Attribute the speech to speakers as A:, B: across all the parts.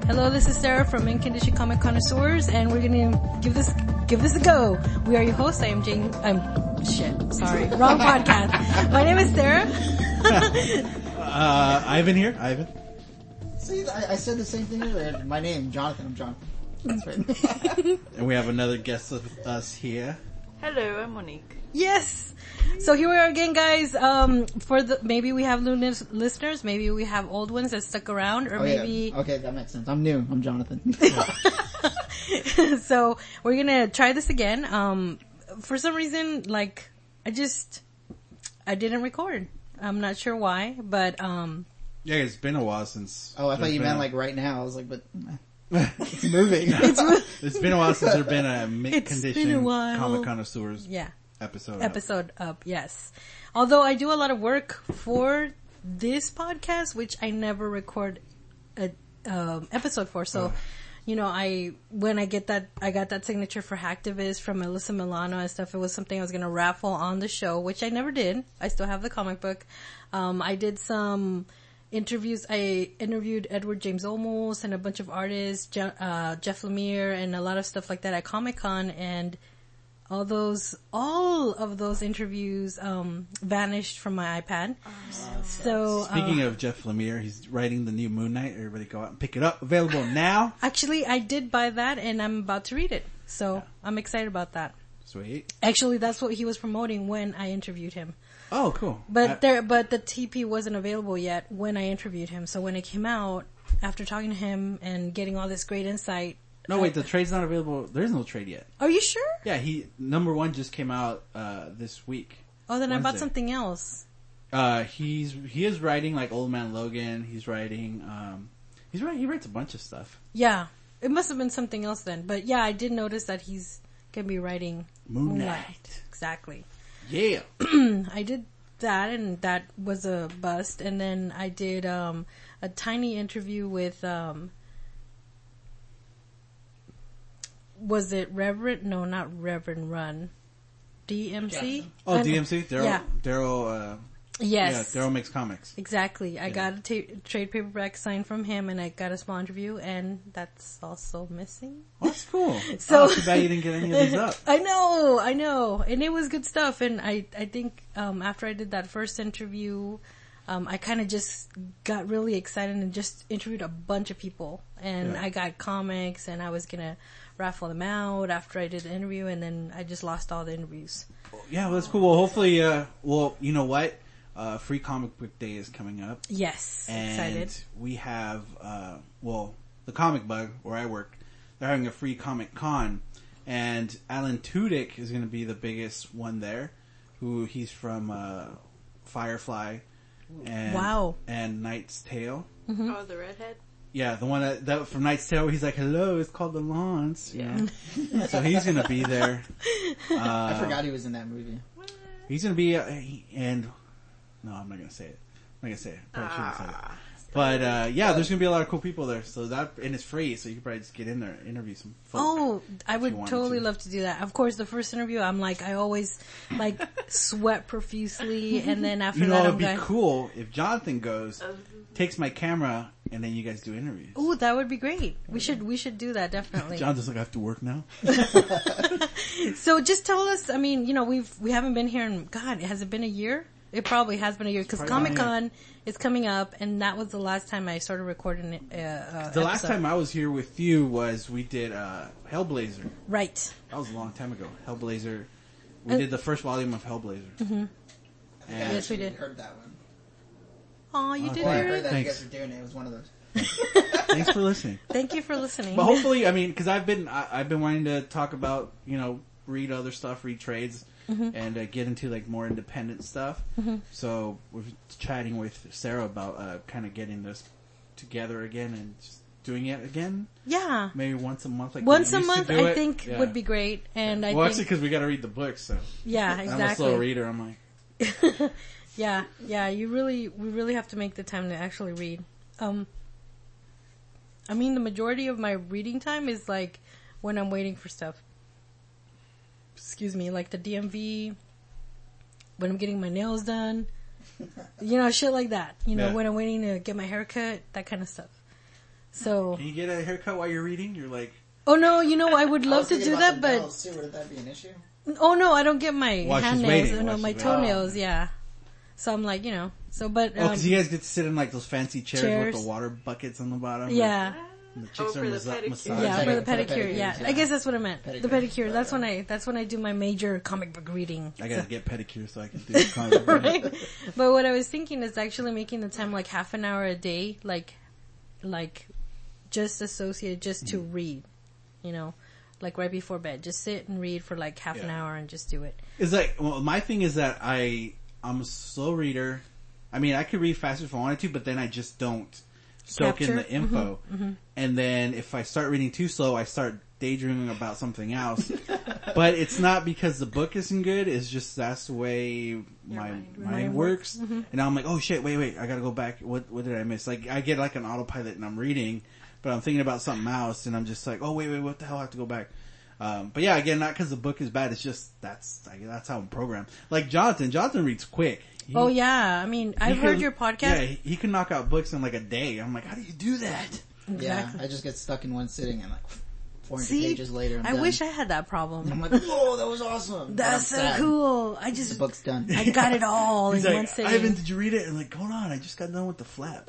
A: Hello, this is Sarah from In Condition Comic Connoisseurs, and we're gonna give this a go. We are your hosts. I am Jane. Sorry, wrong podcast. My name is Sarah.
B: Ivan here. Ivan.
C: See, I said the same thing earlier. My name, Jonathan. I'm Jonathan. That's right.
B: And we have another guest with us here.
D: Hello, I'm Monique.
A: Yes. So here we are again, guys. Maybe we have new listeners, maybe we have old ones that stuck around, or maybe.
C: Yeah. Okay, that makes sense. I'm new. I'm Jonathan.
A: So we're gonna try this again. For some reason, I didn't record. I'm not sure why, but
B: Yeah, it's been a while since.
C: Oh, I thought you meant right now. I was like, but it's moving.
B: It's been a while since there's been a
A: It's been a
B: condition
A: while.
B: Comic Connoisseurs
A: yeah.
B: episode
A: up, yes. Although I do a lot of work for this podcast, which I never record a episode for. So, when I got that signature for Hacktivist from Alyssa Milano and stuff, it was something I was going to raffle on the show, which I never did. I still have the comic book. I did some interviews. I interviewed Edward James Olmos and a bunch of artists, Jeff Lemire, and a lot of stuff like that at Comic-Con, and all of those interviews vanished from my iPad. So
B: speaking of Jeff Lemire, he's writing the new Moon Knight. Everybody go out and pick it up. Available now.
A: Actually, I did buy that, and I'm about to read it. So I'm excited about that.
B: Sweet.
A: Actually, that's what he was promoting when I interviewed him.
B: Oh, cool.
A: But the TP wasn't available yet when I interviewed him. So when it came out, after talking to him and getting all this great insight.
B: No, wait, the trade's not available. There's no trade yet.
A: Are you sure?
B: Yeah, number one just came out this week.
A: Oh, then
B: Wednesday.
A: I bought something else.
B: He is writing like Old Man Logan. He's writing. He writes a bunch of stuff.
A: Yeah, it must have been something else then. But yeah, I did notice that he's gonna be writing
B: Moon Knight.
A: Exactly.
B: Yeah.
A: I did that, and that was a bust. And then I did a tiny interview with was it Reverend? No, not Reverend Run. DMC?
B: Oh, DMC? Daryl?
A: Yeah.
B: Daryl,
A: yes.
B: Yeah, Daryl Makes Comics.
A: Exactly. I got a trade paperback signed from him, and I got a small interview, and that's also missing.
B: Oh, that's cool.
A: So
B: too bad you didn't get any of these up.
A: I know. And it was good stuff, and I think, after I did that first interview, I kind of just got really excited and just interviewed a bunch of people, and I got comics, and I was gonna raffle them out after I did the interview, and then I just lost all the interviews.
B: Yeah, well, that's cool. Well, hopefully, you know what? Free Comic Book Day is coming up.
A: Yes,
B: and
A: excited.
B: We have, the Comic Bug, where I work, they're having a free Comic Con, and Alan Tudyk is going to be the biggest one there, he's from Firefly and Knight's Tale.
A: Mm-hmm.
D: Oh, the redhead?
B: Yeah, the one that from Knight's Tale, he's like, hello, it's called The Lawns.
D: Yeah.
B: So he's going to be there.
C: I forgot he was in that movie.
B: He's going to be, no, I'm not going to say it. I'm not going to say it. Probably shouldn't say it. But, there's going to be a lot of cool people there. So and it's free, so you can probably just get in there and interview some folks.
A: Oh, I would totally love to do that. Of course, the first interview, I always, sweat profusely, and then after that,
B: it'd be cool if Jonathan goes, takes my camera, and then you guys do interviews.
A: Ooh, that would be great. We should do that, definitely.
B: Jonathan's like, I have to work now.
A: So just tell us, we haven't been here in, God, has it been a year? It probably has been a year, because Comic-Con is coming up, and that was the last time I started recording it.
B: The last time I was here with you was we did Hellblazer.
A: Right.
B: That was a long time ago. Hellblazer. We did the first volume of Hellblazer.
A: Mm-hmm.
C: Yes,
A: we did.
C: Heard that one.
A: Oh, you did
C: I
A: hear
C: heard
A: it?
C: that
B: Thanks.
C: you guys were doing it. It was one of those.
B: Thanks for listening.
A: Thank you for listening.
B: But hopefully, because I've been wanting to talk about, read other stuff, read trades, and get into more independent stuff. Mm-hmm. So we're chatting with Sarah about kind of getting this together again and just doing it again.
A: Yeah.
B: Maybe once a month.
A: Once a month, I think would be great. And I think,
B: actually, because we got to read the books. So
A: yeah, exactly.
B: I'm a slow reader. I'm like.
A: Yeah. We really have to make the time to actually read. The majority of my reading time is when I'm waiting for stuff. Excuse me, like the DMV, when I'm getting my nails done, shit like that. When I'm waiting to get my hair cut, that kind of stuff. So,
B: Can you get a haircut while you're reading? You're like,
A: oh no, I would love to do that, but
C: Would that be an issue?
A: oh no, I don't get my
B: While she's
A: hand
B: waiting,
A: nails. No,
B: while
A: my
B: she's waiting.
A: toenails. Yeah. So I'm like, so but
B: because you guys get to sit in like those fancy chairs
A: Chairs.
B: with the water buckets on the bottom.
A: yeah.
B: And the chicks
D: Oh,
B: are
D: for the pedicure.
B: massaging.
A: Yeah, for the
C: For the
A: pedicure.
C: pedicures,
A: Yeah.
C: yeah.
A: I guess that's what I meant. The
C: Pedicure.
A: pedicure. That's when I do my major comic book reading.
B: I gotta get pedicure so I can do comic book.
A: Right. But what I was thinking is actually making the time like half an hour a day, like just associated just to read, like right before bed. Just sit and read for like half an
B: Yeah.
A: hour and just do it.
B: It's like, well, my thing is that I'm a slow reader. I mean, I could read faster if I wanted to, but then I just don't soak in
A: Capture.
B: the info. And then if I start reading too slow, I start daydreaming about something else. But it's not because the book isn't good, it's just that's the way my mind works. And now I'm like, oh shit, wait, I gotta go back. What did I miss? Like, I get like an autopilot and I'm reading, but I'm thinking about something else and I'm just like, oh wait, what the hell, I have to go back. But yeah, again, not because the book is bad, it's just, that's how I'm programmed. Like Jonathan reads quick.
A: Oh yeah. I mean, I've heard your podcast.
B: Yeah, he can knock out books in like a day. I'm like, how do you do that?
A: Exactly.
C: Yeah, I just get stuck in one sitting and like 400
A: See,
C: pages later,
A: I
C: done.
A: wish I had that problem.
C: I'm like, whoa, that was awesome.
A: That's so
C: But I'm sad.
A: cool.
C: The book's done.
A: I got it all in
B: He's
A: one
B: like,
A: sitting.
B: Ivan, did you read it? And like, hold on, I just got done with the flap.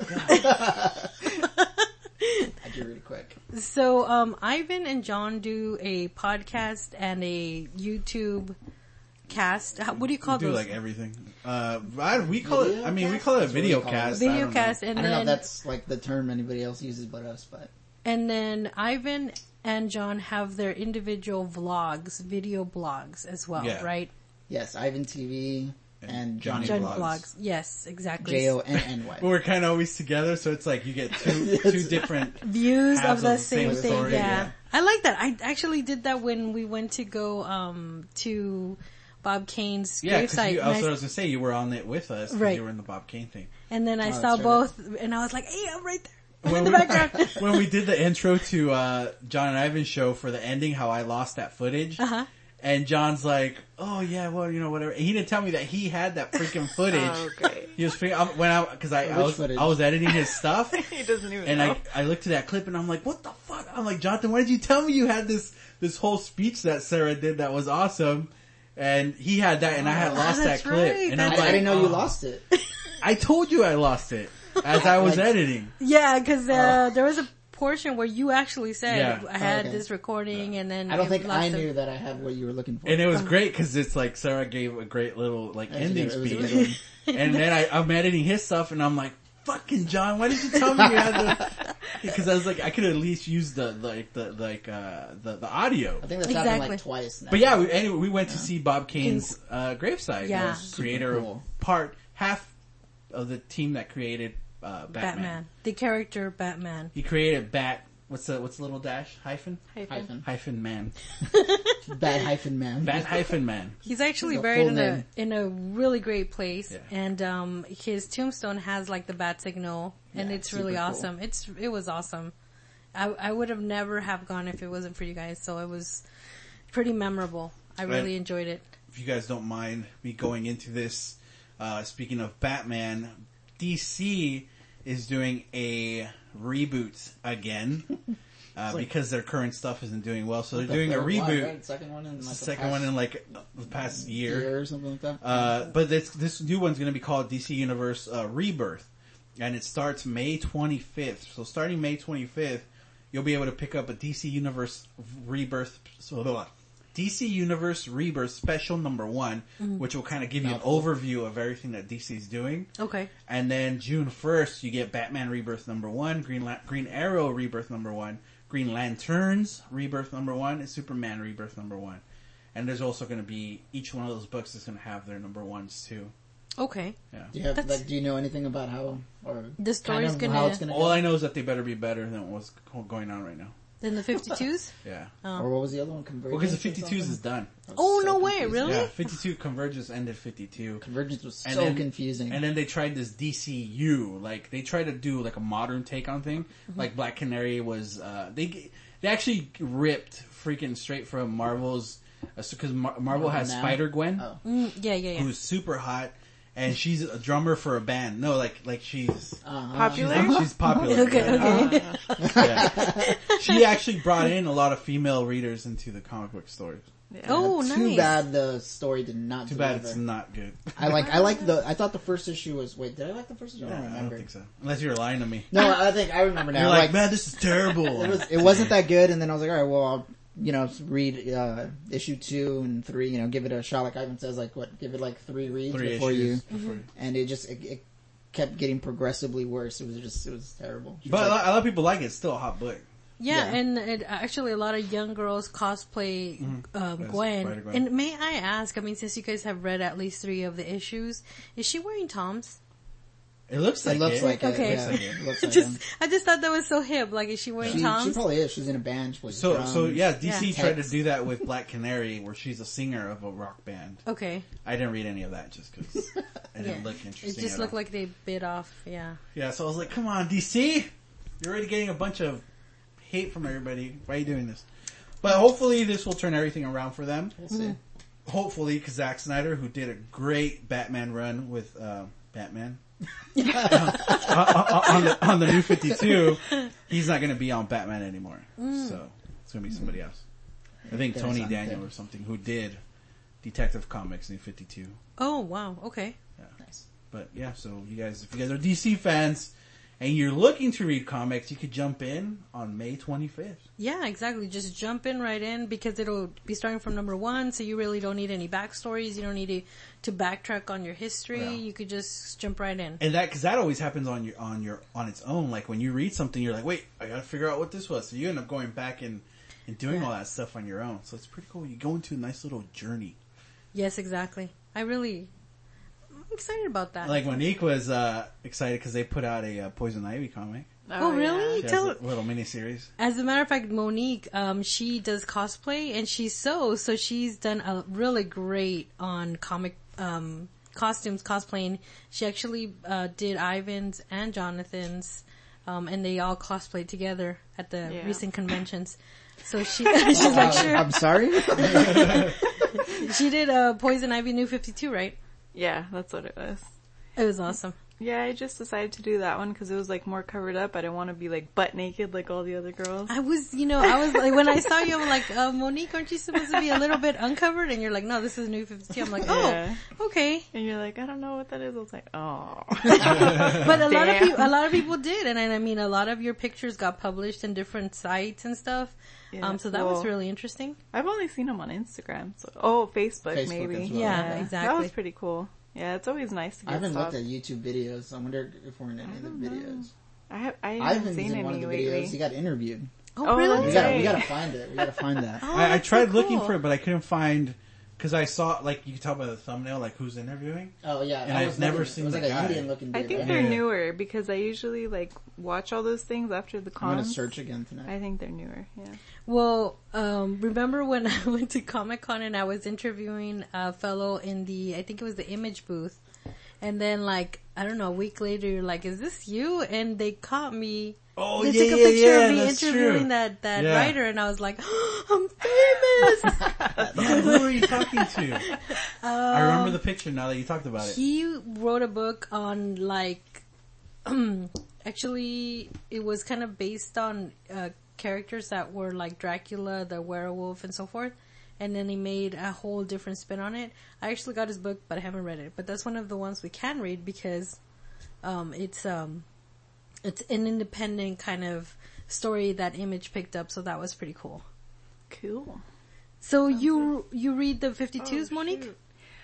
B: God.
C: I do read it quick.
A: So, Ivan and John do a podcast and a YouTube cast. What do you call
B: We do
A: those?
B: like everything. We call it, I mean, we call it a video cast.
A: Video
B: I don't
A: cast,
B: know.
A: and
C: I don't know
A: then
C: if that's like the term anybody else uses but us, but
A: and then Ivan and John have their individual vlogs, video blogs as well,
B: Yeah.
A: right?
C: yes, Ivan TV and Johnny
A: John
B: Vlogs.
A: vlogs. Yes, exactly.
C: Jonny.
B: But we're kind of always together, so it's like you get two different
A: Views
B: halves
A: of the same thing.
B: story,
A: Yeah. I like that. I actually did that when we went to go to Bob Kane's
B: Yeah, because
A: gravesite.
B: I was gonna say you were on it with us. 'Cause
A: Right.
B: You were in the Bob Kane thing.
A: And then I
C: Oh,
A: saw
C: that's right.
A: both, and I was like, "Hey, I'm right there. I'm in
B: When
A: the
B: we-
A: background."
B: When we did the intro to John and Ivan's show for the ending, how I lost that footage.
A: Uh-huh.
B: And John's like, oh yeah, well, whatever. And he didn't tell me that he had that freaking footage.
D: Oh, great.
B: He was because I
C: Which footage?
B: I was editing his stuff.
D: He doesn't even
B: And
D: know.
B: I looked at that clip and I'm like, what the fuck? I'm like, Jonathan, why did you tell me you had this whole speech that Sarah did that was awesome? And he had that and I had lost that
A: that's
B: clip.
A: right.
B: And
C: I,
B: I'm
C: I
B: like,
C: didn't know you
B: oh.
C: lost it.
B: I told you I lost it as I was
C: Like-
B: editing.
A: Yeah, because there was a portion where you actually said,
B: Yeah.
A: I had
C: Okay.
A: this recording, and then
C: I don't think
A: lost
C: I
A: it.
C: knew that I had what you were looking for.
B: And it was great because it's like Sarah gave a great little like ending
C: it was a good
B: speech. And then I'm editing his stuff and I'm like, fucking John, why did you tell me you had the, because I was like, I could at least use the audio.
C: I think that's happened
A: Exactly.
C: like twice now.
B: But yeah, we went to see Bob Kane's gravesite.
A: Yeah.
B: He was creator
C: Super cool.
B: of half of the team that created Batman.
A: The character Batman.
B: He created what's the little dash hyphen
C: Hyphen.
B: man
C: Bad hyphen man.
B: Bat hyphen man.
A: He's actually
C: The
A: buried
C: full name.
A: in a really great place,
B: Yeah.
A: and his tombstone has like the bat signal, and
C: Yeah,
A: it's really
C: super cool.
A: awesome. It was awesome. I would have never have gone if it wasn't for you guys, so it was pretty memorable. I really enjoyed it.
B: If you guys don't mind me going into this, speaking of Batman, DC is doing a reboot again because their current stuff isn't doing well. So they're doing a
C: Third one,
B: reboot.
C: right? Second one in like
B: The
C: the
B: second
C: past
B: one in like the past year.
C: or something like that.
B: But this new one's going to be called DC Universe Rebirth, and it starts May 25th. So starting May 25th, you'll be able to pick up a DC Universe Rebirth. DC Universe Rebirth Special number 1, which will kind of give you an overview of everything that DC's doing.
A: Okay.
B: And then June 1st, you get Batman Rebirth number 1, Green Arrow Rebirth number 1, Green Lanterns Rebirth number 1, and Superman Rebirth number 1. And there's also going to be, each one of those books is going to have their number 1s too.
A: Okay.
B: Yeah.
C: Do you have
A: That's-
C: do you know anything about how or
A: The story's
C: kind of
A: gonna-
C: how it's gonna
B: All
C: go?
B: I know is that they better be better than what's going on right now.
A: Then the 52s?
B: Yeah.
C: Or what was the other one? Convergence.
B: Well, because the
C: or
B: 52s
C: something?
B: is done.
C: That was
A: Oh,
C: so
A: no way,
C: confusing.
A: really?
B: Yeah, 52 Convergence ended 52.
C: Convergence was
B: And
C: so
B: then-
C: confusing.
B: And then they tried this DCU, like they tried to do like a modern take on thing. Like Black Canary was, they actually ripped freaking straight from Marvel's, because Marvel has
C: now?
B: Spider-Gwen,
C: Oh.
A: Yeah.
B: who's super hot, and she's a drummer for a band. No, like she's
D: Popular?
B: She's popular.
A: Okay.
B: Yeah. She actually brought in a lot of female readers into the comic book stories.
D: Yeah.
A: Oh, nice.
C: Too bad the story did not
B: Too
C: deliver.
B: bad it's not good.
C: I thought the first issue was, wait, did I like the first issue? I don't
B: I
C: remember.
B: don't think so. Unless you're lying to me.
C: No, I think I remember now.
B: You're like, man, this is terrible.
C: it wasn't that good, and then I was like, alright, well, I'll, read, issue 2 and 3, give it a shot, like Ivan says, give it like 3 reads
B: 3
C: before
B: issues.
C: and it kept getting progressively worse. It was terrible.
B: But a lot of people like it. It's still a hot book.
A: Yeah, and actually a lot of young girls cosplay Gwen.
B: Spider-Gwen.
A: And may I ask, I mean, since you guys have read at least 3 of the issues, is she wearing Toms?
B: It looks like
C: It looks like
A: Okay.
C: it. Yeah, it looks like
A: I just thought that was so hip. Like, is she wearing
C: She
A: Toms?
C: probably is. She's in a band. She plays
B: So
C: drums.
B: DC
A: Yeah.
B: tried to do that with Black Canary, where she's a singer of a rock band.
A: Okay.
B: I didn't read any of that just because it didn't look interesting.
A: It just
B: at
A: looked
B: all.
A: like they bit off, yeah.
B: Yeah, so I was like, come on, DC! You're already getting a bunch of hate from everybody. Why are you doing this? But hopefully this will turn everything around for them.
C: We'll see.
B: Hopefully, because Zack Snyder, who did a great Batman run with Batman on the New 52, he's not going to be on Batman anymore. So it's going to be somebody else. I think
C: That's
B: Tony
C: not
B: Daniel
C: good.
B: or something, who did Detective Comics New 52.
A: Oh, wow, okay.
C: Nice.
B: But yeah, so if you guys are DC fans and you're looking to read comics, you could jump in on May 25th.
A: Yeah, exactly. Just jump in right in because it'll be starting from number 1, so you really don't need any backstories. You don't need to backtrack on your history.
B: Yeah.
A: You could just jump right in.
B: And because that always happens on its own. Like when you read something, you're like, wait, I gotta figure out what this was. So you end up going back and doing all that stuff on your own. So it's pretty cool. You go into a nice little journey.
A: Yes, exactly. I'm excited about that.
B: Like Monique was excited because they put out a Poison Ivy comic.
A: Oh, really?
B: She has a little miniseries.
A: As a matter of fact, Monique, she does cosplay and she sews, so she's done a really great on comic costumes, cosplaying. She actually did Ivan's and Jonathan's, and they all cosplayed together at the recent conventions. So she's like, sure.
C: I'm sorry?
A: She did Poison Ivy New 52, right?
D: Yeah, that's what it was.
A: It was awesome.
D: Yeah, I just decided to do that one because it was like more covered up. I didn't want to be like butt naked like all the other girls.
A: I was like, when I saw you, I'm like, Monique, aren't you supposed to be a little bit uncovered? And you're like, no, this is New 52. I'm like,
D: Yeah.
A: okay.
D: And you're like, I don't know what that is. I was like, oh.
A: But a
D: Damn.
A: lot of people did, and I mean, a lot of your pictures got published in different sites and stuff.
D: Yeah,
A: So that was really interesting.
D: I've only seen them on Instagram. So, Facebook maybe.
C: as well.
A: Yeah,
D: That
A: exactly.
D: was pretty cool. Yeah, it's always nice to get
C: I haven't
D: stuff.
C: looked at YouTube videos. I wonder if we're in any of the videos.
D: I haven't
C: Ivan's
D: seen
C: in one of
D: any
C: the videos.
D: lately.
C: He got interviewed.
A: Oh,
D: Oh,
A: really?
D: that's
C: We
D: right.
C: gotta find it. We gotta find that.
A: Oh,
B: I
A: that's
B: tried
A: so
B: looking
A: cool.
B: for it, but I couldn't find, because I saw, like, you can tell by the thumbnail, like, who's interviewing.
C: Oh yeah,
B: And I've never seen
C: It was
B: the
C: like
B: guy.
C: an Indian looking
D: I
C: dude.
D: think
C: right?
D: they're
B: Yeah.
D: newer because I usually like watch all those things after the
C: I'm gonna
D: cons.
C: search again tonight.
D: I think they're newer. Yeah.
A: Well, remember when I went to Comic-Con and I was interviewing a fellow in I think it was the Image booth. And then, like, I don't know, a week later, you're like, is this you? And they caught me.
B: Oh,
A: They
B: yeah,
A: took a
B: yeah,
A: picture
B: yeah,
A: of me
B: that's
A: interviewing
B: true.
A: that
B: Yeah.
A: writer, and I was like, I'm famous!
B: Yeah, who are you talking to? I remember the picture now that you talked about it.
A: He wrote a book on, like, actually, it was kind of based on characters that were like Dracula, the werewolf, and so forth. And then he made a whole different spin on it. I actually got his book, but I haven't read it. But that's one of the ones we can read because it's an independent kind of story that Image picked up, so that was pretty cool.
D: Cool.
A: So you read the 52s, Monique?
D: Shoot.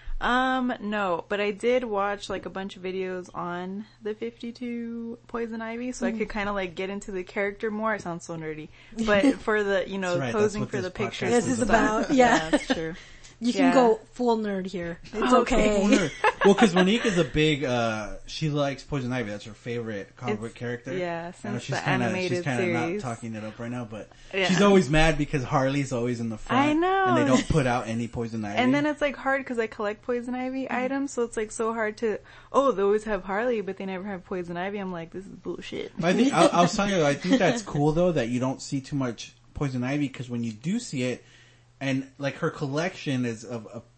D: No, but I did watch like a bunch of videos on the 52 Poison Ivy, so I could kind of like get into the character more. It sounds so nerdy, but for the,
B: That's right,
D: posing
B: that's what
D: for the
B: this
D: pictures.
B: podcast
A: This
D: and
A: is
D: stuff.
A: about, yeah.
D: That's true.
A: You can
D: Yeah.
A: go full nerd here. It's okay.
B: Well, because Monique is a big, she likes Poison Ivy. That's her favorite comic book character.
D: yeah,
B: I know
D: since
B: she's
D: the
B: kinda,
D: animated
B: she's kind of not
D: series.
B: talking it up right now, but
D: Yeah.
B: she's always mad because Harley's always in the front.
D: I know.
B: And they don't put out any Poison Ivy.
D: And then it's like hard because I collect Poison Ivy items, so it's like so hard to, they always have Harley, but they never have Poison Ivy. I'm like, this is bullshit.
B: I think I was telling you, I think that's cool though that you don't see too much Poison Ivy because when you do see it, and like her collection is of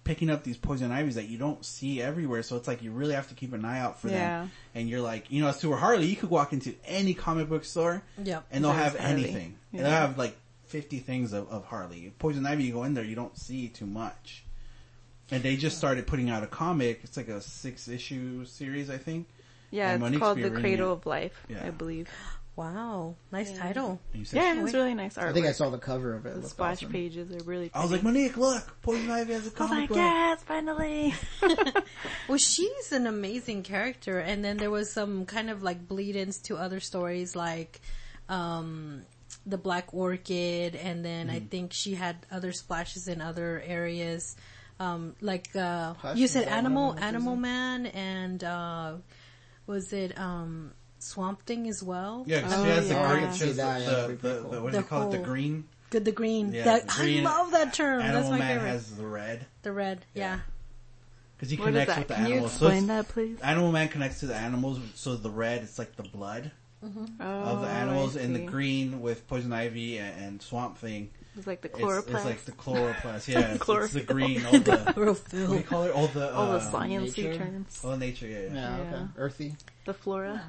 B: picking up these poison ivies that you don't see everywhere. So it's like you really have to keep an eye out for them. And you're like, you know, as to Harley, you could walk into any comic book store and they'll have anything. Yeah. They'll have like 50 things of Harley. Poison Ivy, you go in there, you don't see too much. And they just started putting out a comic. It's like a 6-issue series, I think.
D: Yeah,
B: and
D: it's called The Cradle of Life, I believe.
A: Wow, nice title.
D: Yeah, it's really nice art.
C: I think I saw the cover of it.
D: The splash pages are really pretty.
B: I was like, Monique, look! Poison Ivy has a comic book.
D: Yes, finally!
A: Well, she's an amazing character, and then there was some kind of like bleed-ins to other stories like the Black Orchid, and then I think she had other splashes in other areas. Like you said Animal Man, and was it Swamp Thing as well?
B: Yeah, because she has the what do you call it? The green?
A: The green.
B: Yeah, green.
A: I love that term.
B: Animal
A: That's my
B: Man
A: favorite.
B: has the red.
A: The red, yeah.
B: Because he connects with the
D: Can
B: animals.
D: You explain that, please?
B: Animal Man connects to the animals, so the red, it's like the blood of the animals, and the green with Poison Ivy and Swamp Thing.
D: It's like the chloroplast.
B: It's like the chloroplast, yeah. It's the green. All
A: The
B: what
A: chlorophyll.
B: do you call it? All the
D: sciencey terms.
B: All the nature, yeah.
C: Okay. Earthy.
D: The flora.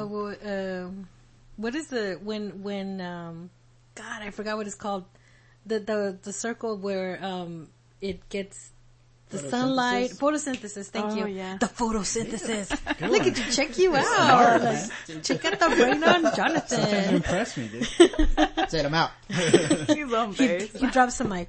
A: What is the when God, I forgot what it's called. The circle where it gets the sunlight, photosynthesis. Thank you.
D: Yeah.
A: The photosynthesis. Look at you, check you out. Like, check out the brain on Jonathan.
B: You impressed me, dude.
C: Said I'm out.
D: He's embarrassed.
A: He drops the mic.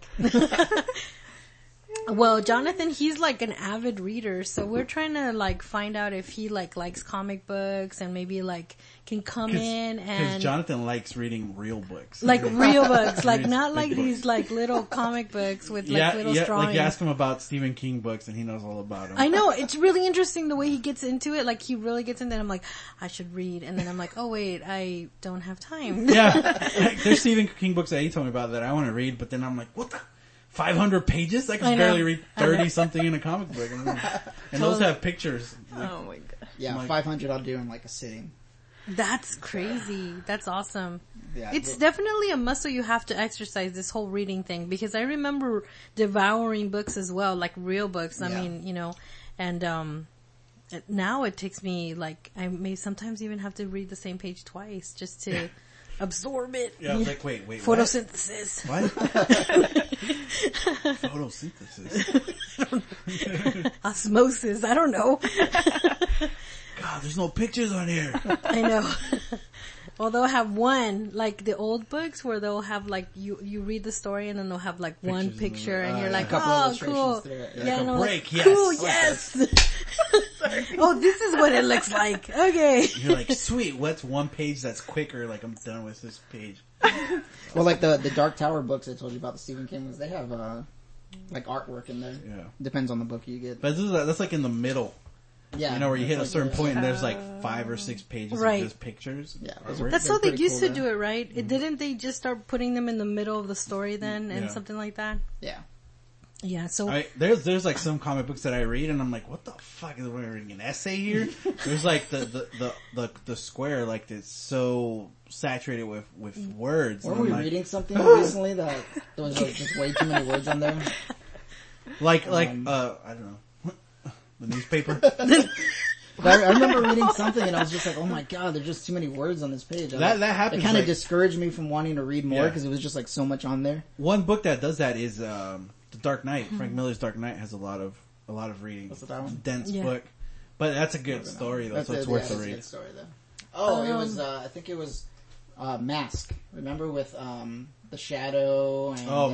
A: Well, Jonathan, he's like an avid reader, so we're trying to like find out if he like likes comic books and maybe like can come in and...
B: Because Jonathan likes reading real books.
A: Like real books, like not like these like little comic books with like little drawings.
B: Like you ask him about Stephen King books and he knows all about them.
A: I know, it's really interesting the way he gets into it, like he really gets into it. I'm like, I should read, and then I'm like, oh wait, I don't have time.
B: Yeah, like, there's Stephen King books that he told me about that I want to read, but then I'm like, what the... 500 pages? I can barely read 30 something in a comic book. And those have pictures.
D: Oh my god.
C: Yeah, 500 I'll do in like a sitting.
A: That's crazy. That's awesome.
C: Yeah,
A: It's definitely a muscle you have to exercise, this whole reading thing, because I remember devouring books as well, like real books. I mean, you know, and now it takes me like, I may sometimes even have to read the same page twice just to absorb it.
B: Yeah, I was like, wait.
A: Photosynthesis.
B: What? Photosynthesis.
A: Osmosis. I don't know.
B: God, there's no pictures on here.
A: I know. Well, they'll have one, like the old books where they'll have like, you read the story and then they'll have like one picture and you're like, oh, cool.
B: Yeah, like a break, yes.
A: Cool, yes. Oh, this is what it looks like. Okay.
B: You're like, sweet, what's one page that's quicker? Like, I'm done with this page.
C: Well, like the Dark Tower books I told you about, the Stephen King ones, they have like artwork in there.
B: Yeah.
C: Depends on the book you get.
B: But that's like in the middle.
C: Yeah.
B: You know, where you hit a certain point and there's like 5 or 6 pages of just pictures.
C: Yeah.
A: That's how they used to do it, right? Didn't they just start putting them in the middle of the story then and something like that?
C: Yeah.
A: Yeah, so...
B: there's like some comic books that I read and I'm like, what the fuck, is we reading an essay here? There's like the square, like it's so saturated with words.
C: Were we reading something recently that there was like just way too many words on there?
B: Like I don't know. The newspaper?
C: But I remember reading something and I was just like, oh my god, there's just too many words on this page.
B: That happens.
C: It kind of discouraged me from wanting to read more because it was just like so much on there.
B: One book that does that is The Dark Knight. Frank Miller's Dark Knight has a lot of reading.
C: What's that one?
B: Dense book. But that's a good story though, so it's worth the read.
C: That's a good story though. Oh, it was, I think it was, Mask. Remember with, the Shadow and...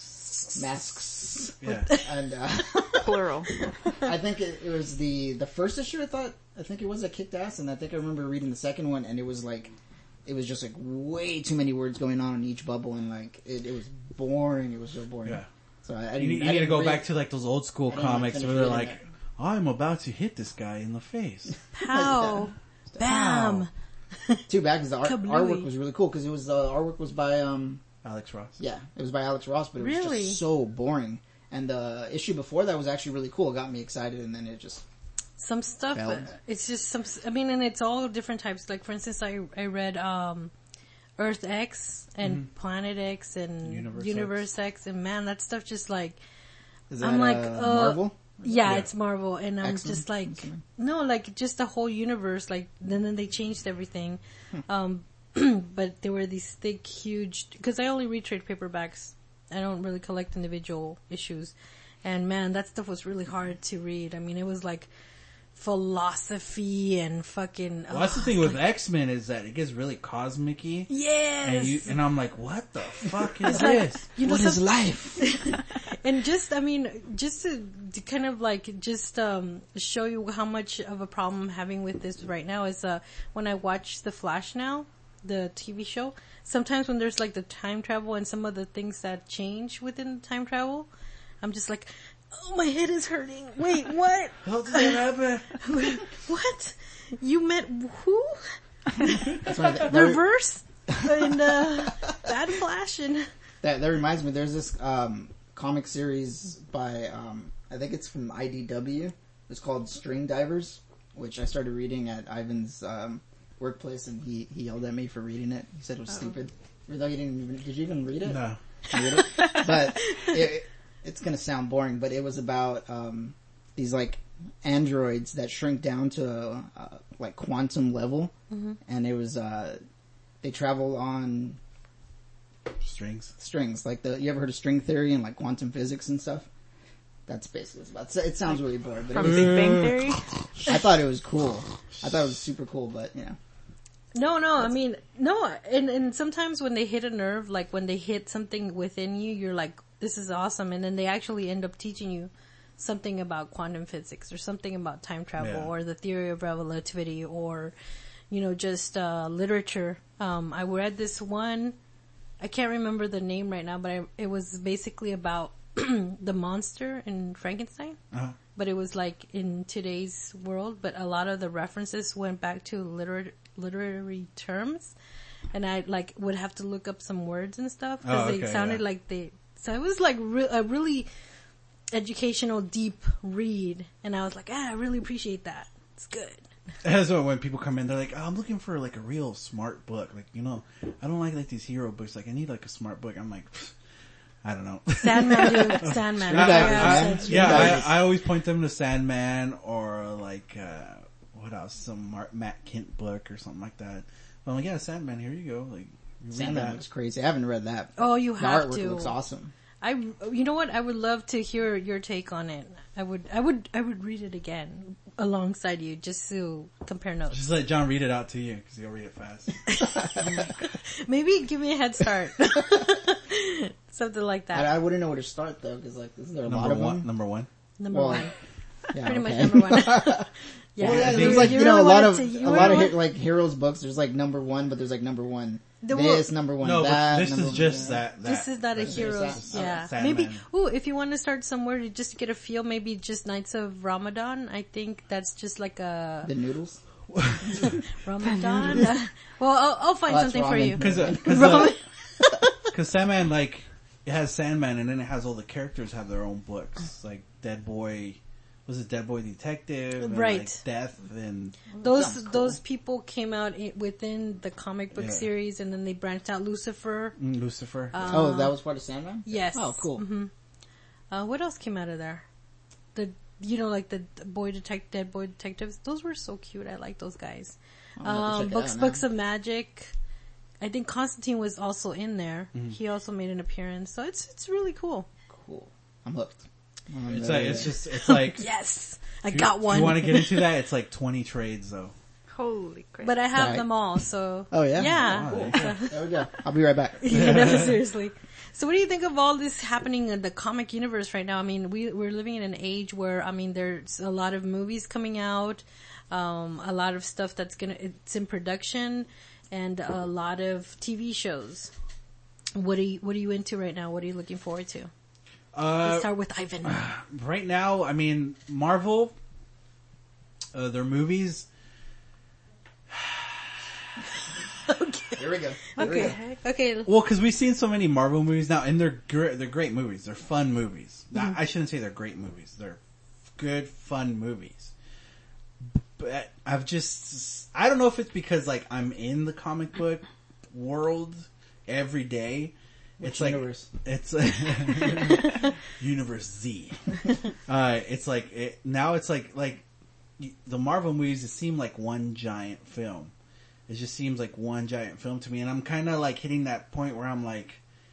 C: Masks.
B: Yeah.
C: And,
D: Plural.
C: I think it was the first issue I think it was that kicked ass, and I think I remember reading the second one, and it was just like way too many words going on in each bubble, and like, it was boring. It was so boring.
B: Yeah.
C: So I
B: you need to go back to like those old school comics where they're like, I'm about to hit this guy in the face.
A: Pow! Bam!
C: Too bad because the artwork was really cool because the artwork was by
B: Alex Ross.
C: Yeah, it was by Alex Ross, but it was just so boring. And the issue before that was actually really cool. It got me excited, and then it just
A: some stuff. It's just some. I mean, and it's all different types. Like for instance, I read Earth X and Planet X and Universe X, and man, that stuff just like
C: Is that
A: I'm like,
C: Marvel?
A: Yeah,
B: Yeah.
A: it's Marvel, and I'm
C: X-Men,
A: just like,
C: I'm assuming.
A: no, like just the whole universe. Like then they changed everything, but there were these thick, huge. Because I only read trade paperbacks. I don't really collect individual issues, and man, that stuff was really hard to read. I mean, it was like philosophy and fucking.
B: Well, that's the thing with X-Men is that it gets really cosmic-y.
A: Yes,
B: And I'm like, what the fuck is this?
A: you know,
C: What is life?
A: And just, I mean, just to kind of like, just, show you how much of a problem I'm having with this right now is, when I watch The Flash now, the TV show, sometimes when there's like the time travel and some of the things that change within the time travel, I'm just like, oh, my head is hurting. Wait, what?
B: How did that happen?
A: What? You met who?
C: That's why that,
A: Reverse? And, Bad Flash and...
C: that reminds me. There's this comic series by I think it's from IDW. It's called String Divers, which I started reading at Ivan's workplace, and he yelled at me for reading it. He said it was stupid. Even though you didn't even, did you even read it?
B: No.
C: You read it? But it's gonna sound boring, but it was about these like androids that shrink down to a like quantum level, and it was they travel on strings. Like you ever heard of string theory and like quantum physics and stuff? That's basically what it's about. It sounds really boring, but
D: From Big Bang Theory?
C: I thought it was cool. I thought it was super cool, but you know.
A: No, I mean, no, and sometimes when they hit a nerve, like when they hit something within you, you're like, this is awesome, and then they actually end up teaching you something about quantum physics or something about time travel or the theory of relativity or, you know, just literature. I read this one, I can't remember the name right now, but it was basically about the monster in Frankenstein.
B: Uh-huh.
A: But it was like in today's world, but a lot of the references went back to literary terms, and I like would have to look up some words and stuff because they sounded like they. So it was like a really educational, deep read, and I was like, I really appreciate that. It's good.
B: That's what when people come in, they're like, oh, I'm looking for like a real smart book. Like, you know, I don't like these hero books. Like, I need like a smart book. I'm like, I don't know.
A: Sandman, dude. Sandman.
B: I always point them to Sandman or like, what else? Some Matt Kent book or something like that. But I'm like, yeah, Sandman, here you go. Like, you read
C: Sandman
B: that.
C: looks crazy. I haven't read that.
A: Oh, you
C: The
A: have
C: artwork
A: to.
C: looks awesome.
A: You know what? I would love to hear your take on it. I would read it again alongside you just to compare notes.
B: Just let John read it out to you because he'll read it fast.
A: Maybe give me a head start. Something like that.
C: I wouldn't know where to start though, because like, is there a lot of them?
B: Number one.
A: Number
C: Well,
A: one.
C: Yeah,
A: Pretty
C: okay.
A: much number one. Yeah.
C: Well, yeah,
B: You
C: there's like,
A: You
C: you know,
A: really
C: a lot
A: wanted
C: of
A: to-
C: like heroes books, there's like number one, but there's like number one
A: The
C: this, number one
B: No,
C: that.
B: but this
C: number
B: is
C: one
B: just
C: that.
A: This is not a
C: That's
A: hero.
C: just that.
A: Yeah.
B: Sandman.
A: Maybe, if you want to start somewhere to just get a feel, maybe just Nights of Ramadan. I think that's just like a
C: The noodles?
A: Ramadan. Well, I'll find
C: Oh, that's
A: something for
C: ramen.
A: you.
B: Because Sandman, like, it has Sandman and then it has all the characters have their own books. Like, Dead Boy, was it Dead Boy Detective? And,
A: Right.
B: like, Death and...
C: Sounds cool.
A: Those people came out within the comic book
B: Yeah.
A: series, and then they branched out. Lucifer.
B: Lucifer.
C: Oh, that was part of Sandman?
A: Yes.
C: Oh, cool.
A: What else came out of there? Like the Dead Boy Detectives. Those were so cute. I like those guys.
C: I'll have to check it out now.
A: Books of Magic. I think Constantine was also in there. He also made an appearance. So it's really cool.
C: Cool. I'm hooked.
B: It's like...
A: Yes, I got one.
B: If you want to get into that, it's like 20 trades though.
D: Holy crap.
A: But I have
C: Right.
A: them all. So
C: Oh, yeah?
A: yeah.
B: Wow.
C: There we go. I'll be right back.
A: No, seriously. So what do you think of all this happening in the comic universe right now? I mean, we're living in an age where, I mean, there's a lot of movies coming out, a lot of stuff it's in production, and a lot of TV shows. What are you into right now? What are you looking forward to? Let's start with Ivan.
B: Right now, I mean, Marvel, their movies...
C: Here we go. Here we go.
A: Okay.
B: Well, because we've seen so many Marvel movies now, and they're great movies. They're fun movies. I shouldn't say they're great movies. They're good, fun movies. But I don't know if it's because like I'm in the comic book world every day, It's
C: Which
B: like
C: universe?
B: it's Universe Z. It's like now it's like the Marvel movies. It seem like one giant film. It just seems like one giant film to me, and I'm kind of like hitting that point where I'm like,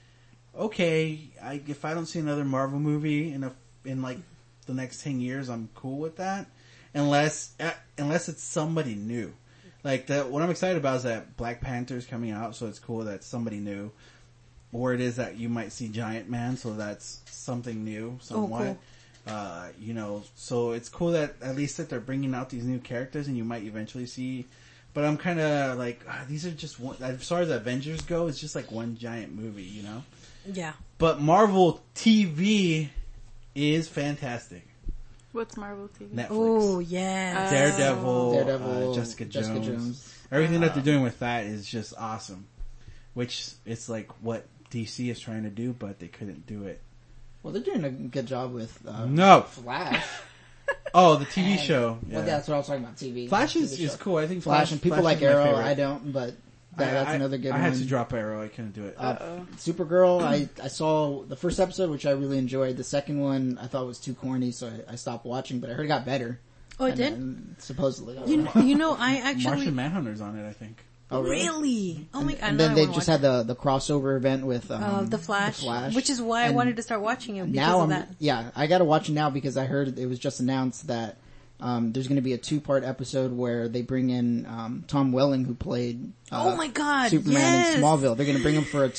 B: okay, if I don't see another Marvel movie in like the next 10 years, I'm cool with that, unless it's somebody new. Like what I'm excited about is that Black Panther's coming out, so it's cool that somebody new. Or it is that you might see Giant Man, so that's something new, somewhat.
A: Oh,
B: cool. So it's cool that at least that they're bringing out these new characters, and you might eventually see. But I'm kind of like, these are just one. As far as Avengers go, it's just like one giant movie, you know.
A: Yeah.
B: But Marvel TV is fantastic.
D: What's Marvel TV?
B: Netflix.
A: Oh, yes.
B: Daredevil, Jessica Jones. Everything that they're doing with that is just awesome. Which it's like what DC is trying to do, but they couldn't do it.
C: Well, they're doing a good job with
B: No.
C: Flash.
B: Oh, the TV show. Yeah.
C: Well, that's what I was talking about. TV.
B: Flash
C: TV
B: is
C: show.
B: cool. I think
C: Flash and people
B: Flash
C: like
B: is my
C: Arrow.
B: favorite.
C: I don't, but that's another good
B: I
C: one.
B: had to drop Arrow. I couldn't do it.
C: Supergirl. I saw the first episode, which I really enjoyed. The second one I thought was too corny, so I stopped watching. But I heard it got better.
A: Oh, it did?
C: Supposedly.
A: You know, I actually...
B: Martian Manhunter's on it, I think.
C: Oh,
A: really? Oh my god!
C: And then they just had the crossover event with
A: the Flash, which is why I wanted to start watching it because of that.
C: Yeah, I got to watch it now because I heard it was just announced that there's going to be a 2-part episode where they bring in Tom Welling, who played
A: oh my god,
C: Superman in Smallville. They're going to bring him for a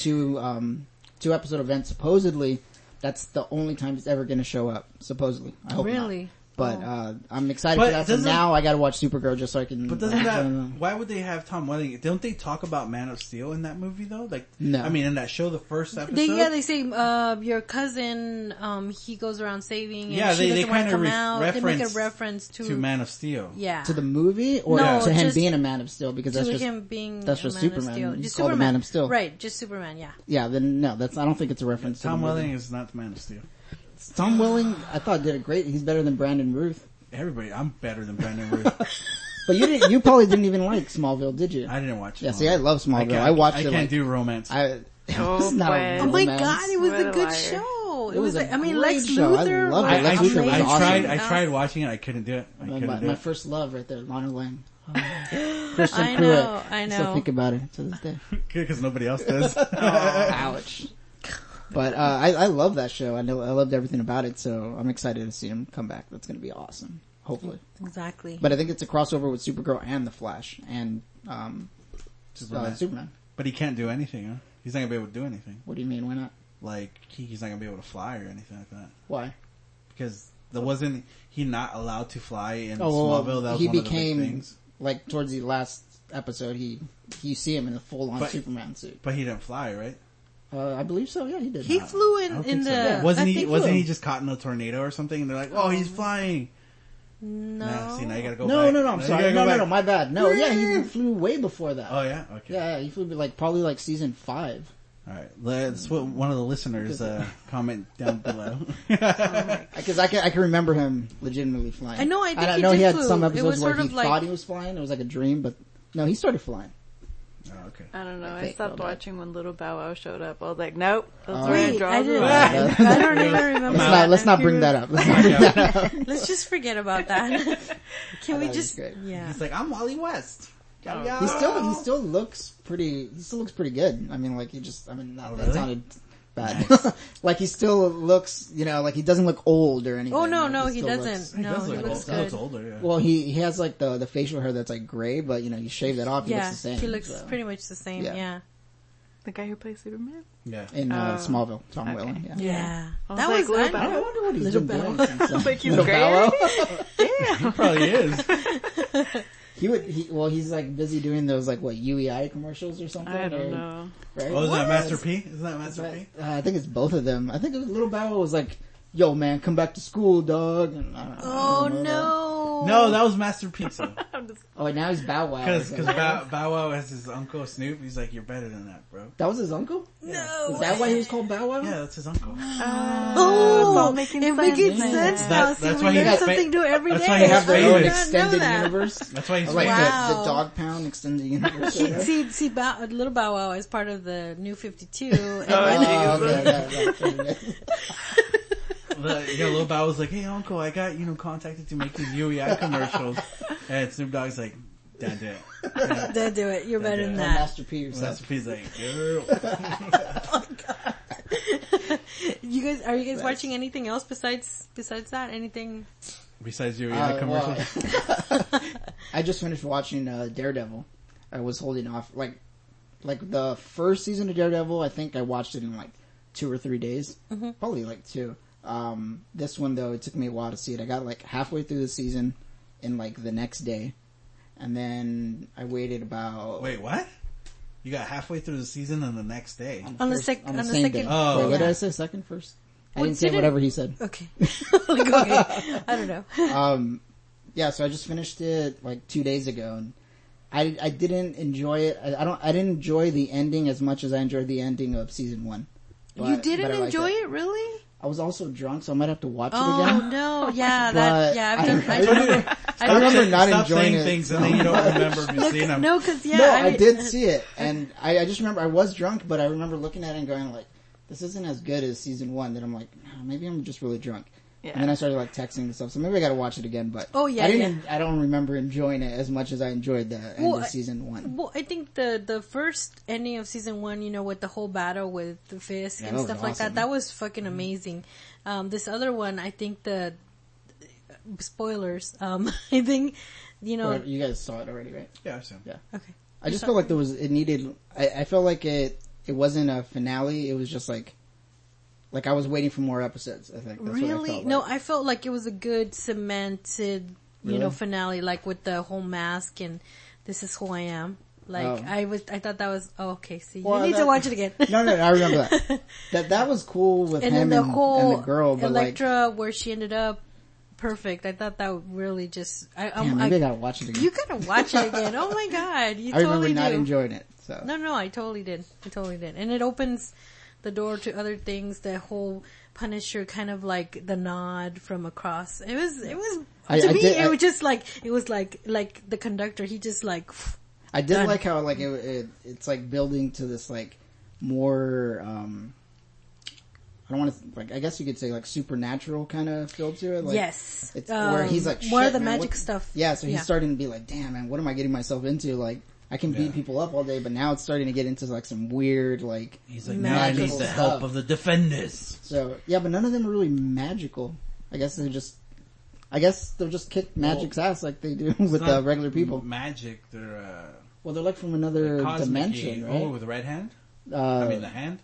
C: 2-episode event. Supposedly, that's the only time he's ever going to show up. Supposedly, I hope
A: really.
C: not. But I'm excited for that. So now I got to watch Supergirl just so I can.
B: But doesn't that? Why would they have Tom Welling? Don't they talk about Man of Steel in that movie though? Like,
C: no.
B: I mean, in that show, the first episode.
A: They say your cousin. He goes around saving. And she doesn't want to come out. They make a reference to
B: Man of Steel.
A: Yeah.
C: To the movie or to him being a Man of Steel because that's just
A: him being
C: that's just Superman.
A: Just
C: Superman. Man of Steel.
A: Right? Just Superman. Yeah.
C: Yeah. Then no, I don't think it's a reference.
B: Tom
C: to
B: Welling is not the Man of Steel.
C: Tom Welling, I thought did a great. He's better than Brandon Ruth.
B: Everybody, I'm better than Brandon Ruth.
C: But you probably didn't even like Smallville, did you?
B: I didn't watch it.
C: Yeah, see, I love Smallville. I watched it.
B: I can't do romance.
C: Oh my
A: god, it was a good show. It was I mean, Lex Luthor.
B: I tried watching it. I couldn't do it.
C: My first love right there, Lana Lang.
A: Kristen Pruitt. I know.
C: Still think about it to this day.
B: Because nobody else does.
C: Ouch. But I love that show. I loved everything about it, so I'm excited to see him come back. That's going to be awesome. Hopefully.
A: Exactly.
C: But I think it's a crossover with Supergirl and the Flash and Superman.
B: But he can't do anything, huh? He's not going to be able to do anything.
C: What do you mean? Why not?
B: Like, he's not going to be able to fly or anything like that.
C: Why?
B: Because wasn't he not allowed to fly in Smallville? That was
C: he
B: one
C: became,
B: of the big things.
C: Like, towards the last episode, you see him in a full-on Superman suit.
B: But he didn't fly, right?
C: I believe so. Yeah, he did.
A: He flew in the.
C: Yeah.
B: Wasn't he just caught in a tornado or something? And they're like, "Oh, he's flying."
A: No.
B: Nah, see, now you gotta go.
C: No,
B: back.
C: no. I'm sorry. No. My bad. No, yeah, he flew way before that.
B: Oh yeah. Okay.
C: Yeah, he flew probably season 5.
B: All right. Let's put one of the listeners comment down below.
C: Because I can remember him legitimately flying.
A: I know. I
C: know he had
A: flew.
C: some episodes where he
A: like...
C: thought he was flying. It was like a dream, but no, he started flying.
B: Oh, okay.
D: I don't know. I stopped watching when Little Bow Wow showed up. I was like, nope. That's
A: wait,
D: where
A: I don't even remember.
C: Let's not bring that up.
A: Let's just forget about that. Can we just? Yeah.
B: He's like, I'm Wally West.
C: He still looks pretty good. I mean, that sounded bad. Like he still looks, like he doesn't look old or anything.
A: Oh no,
C: like,
A: he doesn't. No, he looks good.
B: He looks older, yeah.
C: Well, he has like the facial hair that's like gray, but you shave that off, he looks the same.
A: He looks pretty much the same. Yeah.
D: The guy who plays Superman?
B: Yeah.
C: In Smallville, Tom Welling.
A: Yeah.
D: That was
C: I wonder what he's been doing since.
D: Like he's great.
B: Yeah. He probably is.
C: He's like busy doing those UEI commercials or something.
D: I don't know.
C: Right?
B: Oh, isn't that Master P? Isn't that Master P?
C: I think it's both of them. I think Little Bow Wow was like yo man, come back to school, dog. And I don't know
B: No, that was Master Pizza.
C: Oh, now he's Bow Wow.
B: Because Bow Wow has his uncle Snoop. He's like, you're better than that, bro.
C: That was his uncle?
A: No.
C: Is that why he was called Bow Wow?
B: Yeah, that's his uncle.
A: Oh,
D: making
A: it
D: sense.
A: making
C: Yeah.
A: sense now.
B: That's
A: See,
B: why
A: we
B: he
A: learn
B: got
A: something new every day.
B: that's why
C: They
B: he
C: have their
A: I
C: own
A: did not know
C: extended
A: that.
C: universe.
B: That's why he's
C: Like
A: Wow.
C: the Dog Pound extended universe.
A: See, Little Bow Wow is part of the New 52. And
C: Okay.
B: Lil Bow was like, hey uncle, I got, contacted to make these UEI commercials. And Snoop Dogg's like, Dad, do it.
A: Don't do it. You're better than
C: Oh,
A: that.
C: Master P yourself.
B: Master P's like, girl.
A: Are you guys watching anything else besides that? Anything?
B: Besides UEI commercials?
C: I just finished watching Daredevil. I was holding off. Like the first season of Daredevil, I think I watched it in like 2 or 3 days. Mm-hmm. Probably like 2. This one though, it took me a while to see it. I got like halfway through the season in like the next day. And then I waited about...
B: Wait, what? You got halfway through the season and the next day.
A: On the
C: same
A: second.
C: day.
B: Oh.
C: Wait, what did
A: Yeah.
C: I say? Second, first? I
A: Well,
C: didn't say whatever he said.
A: Okay. Like, okay. I don't know.
C: Yeah, so I just finished it like 2 days ago, and I didn't enjoy it. I didn't enjoy the ending as much as I enjoyed the ending of season 1.
A: You didn't enjoy it, really?
C: I was also drunk, so I might have to watch it
A: Oh
C: again.
A: no! Yeah,
C: But I remember not
B: Stop
C: enjoying
B: saying
C: it.
B: things and then you don't remember if you've seen them.
A: No, because
C: No, I did see it, and I just remember I was drunk, but I remember looking at it and going like, "This isn't as good as season 1." Then I'm like, oh, maybe I'm just really drunk.
D: Yeah.
C: And then I started like texting and stuff, so maybe I got to watch it again. But
A: Oh, yeah,
C: I don't remember enjoying it as much as I enjoyed the end of season 1.
A: Well, I think the first ending of season 1, with the whole battle with the Fisk
C: Yeah,
A: and
C: that was
A: stuff like
C: awesome.
A: that was fucking amazing. This other one, I think spoilers. I think,
C: Whatever, you guys saw it already, right?
B: Yeah, I've seen
C: Yeah.
A: okay.
C: I just felt like it needed. I felt like it wasn't a finale. It was just like I was waiting for more episodes. I think. That's what I
A: Really?
C: felt like.
A: No, I felt like it was a good cemented,
C: Really?
A: finale, like with the whole mask and this is who I am. Like
C: Oh.
A: I thought that was okay. See,
C: Well,
A: you need to
C: that-
A: watch it again.
C: No, I remember that. That was cool with
A: And
C: him
A: then the whole
C: and the girl, but
A: Elektra, where she ended up, perfect. I thought that would really just.
C: damn, maybe I gotta watch it again.
A: You gotta watch it again. Oh my god, you
C: I remember
A: totally
C: not
A: do.
C: enjoying it. So
A: No, I totally did. And it opens the door to other things. The whole Punisher kind of like the nod from across. It was it was just like it was like the conductor. He just like.
C: I did
A: Done.
C: like how like it's like building to this like more. I don't want to like. I guess you could say like supernatural kind of feel to it. Like,
A: Yes,
C: it's where he's like
A: more
C: shit,
A: of the
C: man,
A: magic
C: what-
A: stuff.
C: Yeah, so he's starting to be like, damn man, what am I getting myself into? Like, I can beat people up all day, but now it's starting to get into like some weird like.
B: He's like, now I need
C: Magical
B: the
C: stuff.
B: help of the defenders.
C: So yeah, but none of them are really magical. I guess they'll just kick magic's ass like they do with
B: not
C: regular people.
B: Magic, they're
C: Well, they're like from another
B: cosmic-y.
C: dimension, right?
B: Oh, with the red hand? I mean the hand?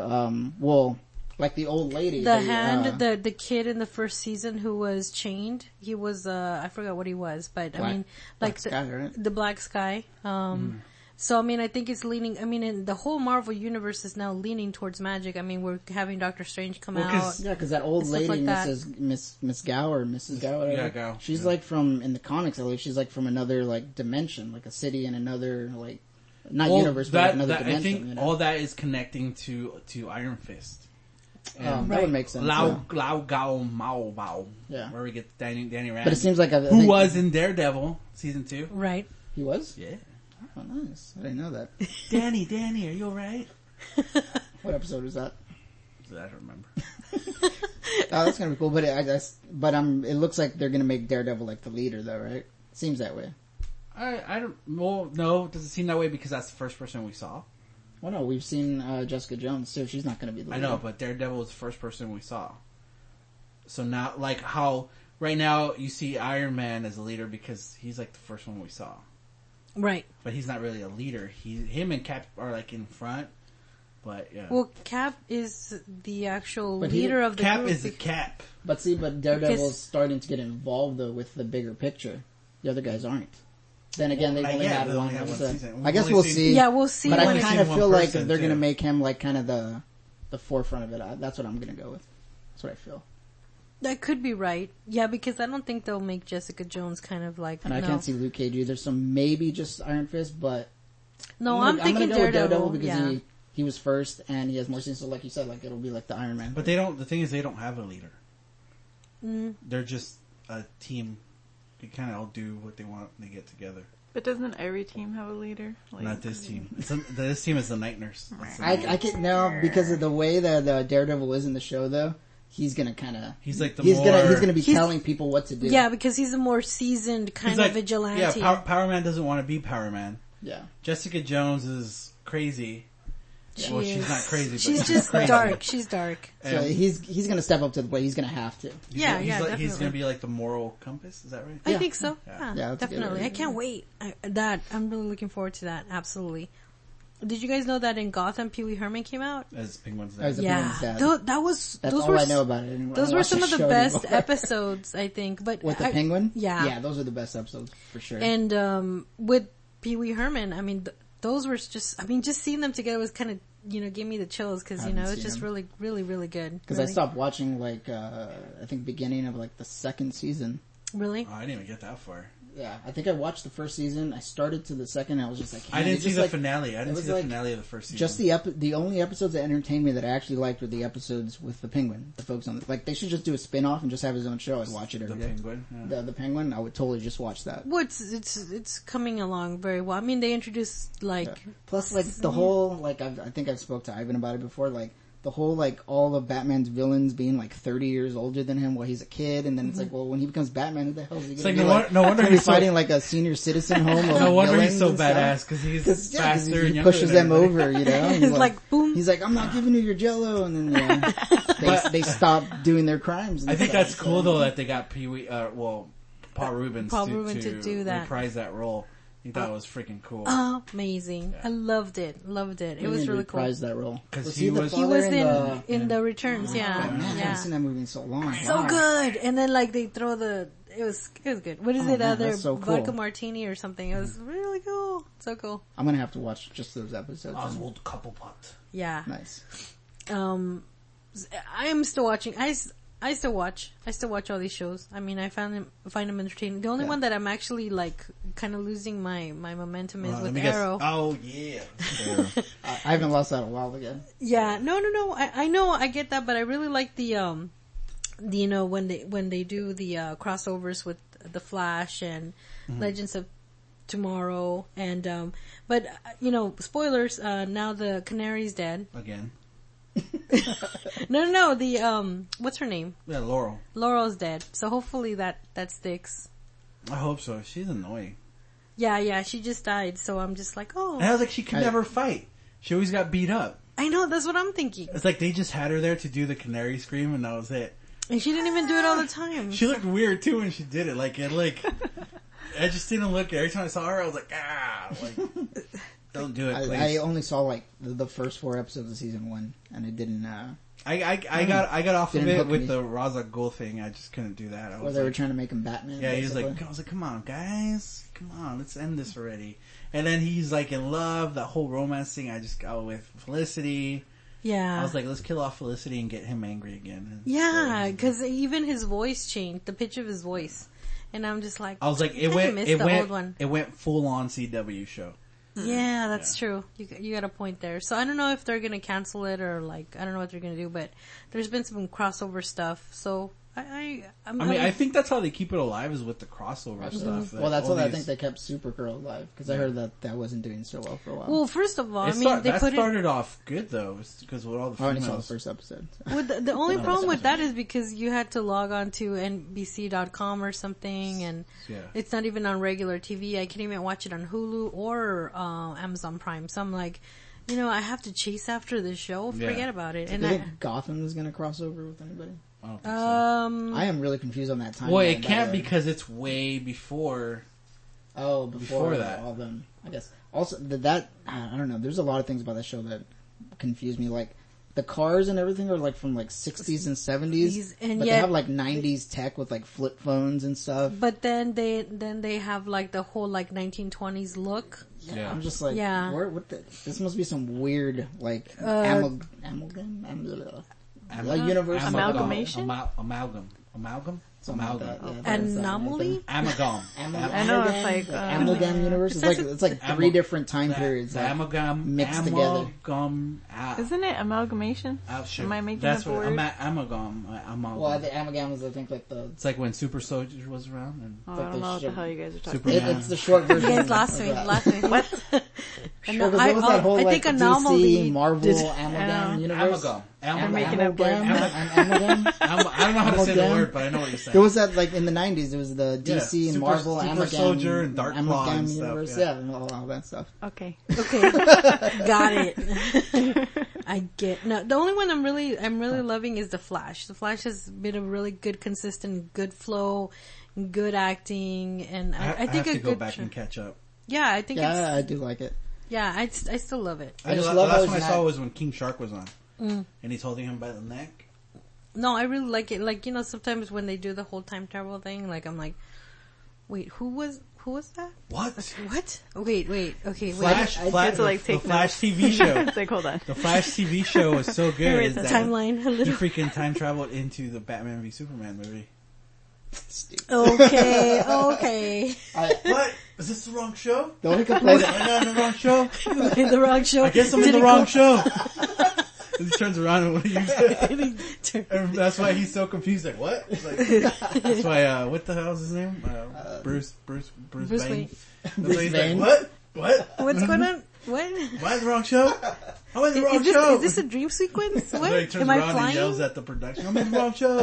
C: Like the old lady.
A: The hand, the kid in the first season who was chained, he was, I forgot what he was, but I mean, like
C: Sky, right?
A: the Black Sky. So I mean, I think it's leaning, in the whole Marvel universe is now leaning towards magic. I mean, we're having Doctor Strange come out.
C: Yeah, because that old
A: and stuff
C: lady,
A: like that.
C: Miss Gao or Mrs. Gao, whatever.
B: Yeah, Gao.
C: She's
B: Yeah.
C: like from, in the comics at least, she's like from another like dimension, like a city in another like, not universe, but like another dimension.
B: I think
C: you know?
B: all that is connecting to Iron Fist. And
C: that would make sense.
B: Lao
C: yeah.
B: Lao Gao Mao Bao.
C: Yeah.
B: Where we get Danny Rand.
C: But it seems like
B: who was in Daredevil season 2.
A: Right.
C: he was?
B: Yeah.
C: Oh, nice. I didn't know that.
B: Danny, are you alright?
C: What episode was that?
B: I don't remember.
C: Oh, that's gonna be cool. But it looks like they're gonna make Daredevil like the leader, though, right? Seems that way.
B: I don't. Well, no, does it seem that way because that's the first person we saw?
C: Well, no, we've seen Jessica Jones, so she's not gonna be the leader.
B: I know, but Daredevil was the first person we saw. So now, like how right now you see Iron Man as a leader because he's like the first one we saw,
A: Right.
B: but he's not really a leader. Him and Cap are like in front, but yeah.
A: Well, Cap is the actual
C: But
A: leader of the
B: Cap
A: group.
B: is a Cap.
C: But Daredevil's
A: Because-
C: starting to get involved though with the bigger picture. The other guys aren't. Then again, they've
B: Not
C: only
B: yet,
C: had
B: they
C: one
B: only have one
C: episode.
B: season. We've
C: I guess
B: only
C: we'll
B: seen-
C: see.
A: Yeah, we'll see
C: But
A: when
C: I
A: it-
C: kind of
B: One
C: feel like
B: person,
C: they're going to
B: too.
C: make him like kind of the forefront of it. That's what I'm going to go with. That's what I feel.
A: That could be right. Yeah, because I don't think they'll make Jessica Jones kind of like.
C: And I can't see Luke Cage either, so maybe just Iron Fist, but...
A: No, I'm thinking
C: gonna go with
A: Daredevil.
C: because he was first and he has more scenes, so like you said, like it'll be like the Iron Man.
B: But the thing is they don't have a leader.
A: Mm.
B: They're just a team. They kind of all do what they want when they get together.
D: But doesn't every team have a leader? Like,
B: Not this team. This team is the Night Nurse.
C: I can now because of the way that the Daredevil is in the show, though. He's gonna kind of.
B: He's like
C: he's gonna be telling people what to do.
A: Yeah, because he's a more seasoned kind of vigilante.
B: Yeah, Power Man doesn't want to be Power Man.
C: Yeah.
B: Jessica Jones is crazy. She's not crazy, but
A: she's just
B: crazy.
A: dark. She's dark.
C: So he's gonna step up to the plate. He's gonna have to.
B: He's gonna be like the moral compass. Is that right?
A: I think so. Yeah,
C: that's
A: definitely. I can't wait. I'm really looking forward to that. Absolutely. Did you guys know that in Gotham, Pee Wee Herman came out?
B: As Penguin's dad.
C: As a Penguin's dad.
A: That's
C: all
A: were,
C: I know about it. Anymore.
A: Those were some of the best episodes, I think. But
C: with the Penguin?
A: Yeah,
C: those are the best episodes for sure.
A: And with Pee Wee Herman, I mean, those were just seeing them together was kind of, gave me the chills because, it's just really, really, really good.
C: Because I stopped watching, I think beginning of, the second season.
A: Really?
B: Oh, I didn't even get that far.
C: Yeah, I think I watched the first season. I started to the second. And I was just like,
B: I didn't see the finale. I didn't see the finale of the first season.
C: Just the only episodes that entertained me that I actually liked were the episodes with the Penguin. The folks on they should just do a spin-off and just have his own show. I'd watch it every day.
B: Penguin? Yeah.
C: The Penguin, I would totally just watch that.
A: Well, it's coming along very well. I mean, they introduced
C: plus the whole I think I've spoke to Ivan about it before. The whole all of Batman's villains being 30 years older than him while he's a kid, and then it's well, when he becomes Batman, who the hell is he going to be?
B: No wonder he's
C: fighting a senior citizen home.
B: No wonder he's so badass because he's faster and younger.
C: He pushes them over,
A: He's
C: boom. He's like, I'm not giving you your Jello, and then they stop doing their crimes.
B: I think that's cool though that they got Pee Wee, Paul Rubens to
A: do that,
B: reprise that role. I think that was freaking cool.
A: Amazing. Yeah. I loved it. It was really cool.
C: Reprised that role.
B: Because he was
A: in the Returns,
C: Man, I haven't seen that movie in so long.
A: So good. And then they throw it was good. What is it?
C: Man, so cool.
A: Vodka Martini or something. It was really cool. So cool.
C: I'm gonna have to watch just those episodes.
B: Oswald Cobblepot.
A: Yeah.
C: Nice.
A: I am still watching. I still watch all these shows. I mean, I find them entertaining. The only one that I'm actually kind of losing my momentum is with Arrow.
B: Oh yeah,
C: I haven't lost that in a while again.
A: Yeah, no. I know, I get that, but I really like the when they do the crossovers with the Flash and Legends of Tomorrow, and but spoilers. Now the Canary's dead
B: again.
A: No, the what's her name?
B: Yeah, Laurel.
A: Laurel's dead, so hopefully that sticks.
B: I hope so. She's annoying.
A: Yeah, she just died, so I'm just like, oh.
B: And I was like, she could never fight. She always got beat up.
A: I know, that's what I'm thinking.
B: It's like they just had her there to do the canary scream, and that was it.
A: And she didn't even do it all the time.
B: She looked weird too when she did it. I just didn't look. Every time I saw her, I was like, don't do it, please.
C: I only saw the first 4 episodes of season 1, and it didn't.
B: I got off of it with the Ra's al Ghul thing. I just couldn't do that.
C: They were trying to make him Batman.
B: Yeah, I was like, come on, guys, let's end this already. And then he's in love. That whole romance thing. I just got with Felicity.
A: Yeah,
B: I was like, let's kill off Felicity and get him angry again.
A: Yeah, because even his voice changed, the pitch of his voice, and I'm just like,
B: I was like, it went full on CW show.
A: Yeah, that's true. You got a point there. So I don't know if they're gonna cancel it or I don't know what they're gonna do, but there's been some crossover stuff. So I
B: think that's how they keep it alive is with the crossover stuff.
C: Well, that's why I think they kept Supergirl alive because I heard that wasn't doing so well for a while.
A: Well, first of all,
B: that started off good though, because with all the females.
C: I only saw the first episode.
A: Well, the only problem with that is because you had to log on to NBC.com or something, and it's not even on regular TV. I can't even watch it on Hulu or Amazon Prime. So I'm like, I have to chase after this show. Forget about it.
C: And do you think Gotham is going to cross over with anybody?
B: I don't think so.
C: I am really confused on that time.
B: Well, it can't because it's way before.
C: Oh, before that, all of them. I guess. Also, I don't know. There's a lot of things about that show that confuse me. The cars and everything are from 60s and 70s, but they have 90s tech with flip phones and stuff.
A: But then they have the whole 1920s look.
C: Yeah, I'm just this must be some weird amalgam. Universal
D: amalgamation.
B: Amalgam. Amalgam?
C: Something like
B: Amalgam.
C: that, yeah, that's,
A: Anomaly?
B: Amalgam.
D: I know, it's like,
C: Amalgam universe. It's like three different time periods.
B: The
C: Like,
B: amalgam
C: mixed together.
D: Isn't it amalgamation?
B: Shit.
D: Am I making
B: That's
D: up a
B: what
D: word?
B: amalgam.
C: well, the amalgam is I think like the.
B: It's like when Super Soldier was around and
D: Oh, I don't know what the hell you guys are talking
B: Superman.
D: about.
C: It's the short
A: You
C: version.
A: guys lost me.
C: of that.
A: Lost me. What?
C: Sure, 'cause there was that whole
A: I
C: like
A: think Anomaly
C: DC Marvel
A: did-
C: amalgam universe.
B: amalgam.
D: I'm making up
C: Amalgam.
D: words.
C: Amalgam.
B: I don't know how to say the
C: Amalgam.
B: word, but I know what you're saying.
C: There was that like in the 90s. There was the DC and
B: Super-
C: Marvel
B: Super
C: amalgam,
B: Soldier and Dark Claw
C: amalgam
B: and stuff,
C: universe.
B: yeah.
C: And all that stuff.
D: Okay.
A: Okay, got it. I get no. The only one I'm really loving is the Flash. The Flash has been a really good, consistent, good flow, good acting, and I think
B: have
A: a
B: to go
A: good.
B: back and catch up.
A: Yeah, I think
C: Yeah, I
A: it's.
C: do like it.
A: Yeah, I still love it.
C: I just
B: the
C: love how
B: last
C: it's
B: one I
C: not-
B: saw was when King Shark was on, and he's holding him by the neck.
A: No, I really like it. Like, sometimes when they do the whole time travel thing, like I'm like, wait, who was that?
B: What?
A: What? Wait. Okay, wait.
B: Flash,
C: I
B: Flash,
D: get to, like,
B: the
D: take
B: Flash
D: notes.
B: TV show.
D: It's like, hold on.
B: The Flash TV show was so good.
D: Wait,
B: is
D: the
B: that
A: Timeline a
B: He
A: little.
B: freaking time traveled into the Batman v Superman movie.
A: Okay.
B: What? Is this the wrong show?
C: The only complaint.
B: Am I in the wrong show?
A: The wrong show.
B: I guess I'm in
A: Did
B: the
A: it
B: wrong
A: go-
B: show. And he turns around and what he said.
A: Turn-
B: And that's why he's so confused. Like, what? It's like, that's why, what the hell is his name? Bruce
A: Bruce
B: Wayne.
A: Wayne.
B: That's why he's
C: Wayne.
B: like, what?
A: What's going on? What?
B: Am I in the wrong show? I'm in the wrong
A: Is this,
B: show.
A: is this a dream sequence?
B: So
A: What?
B: he turns
A: Am I
B: around and
A: flying?
B: yells at the production, I'm in the wrong show.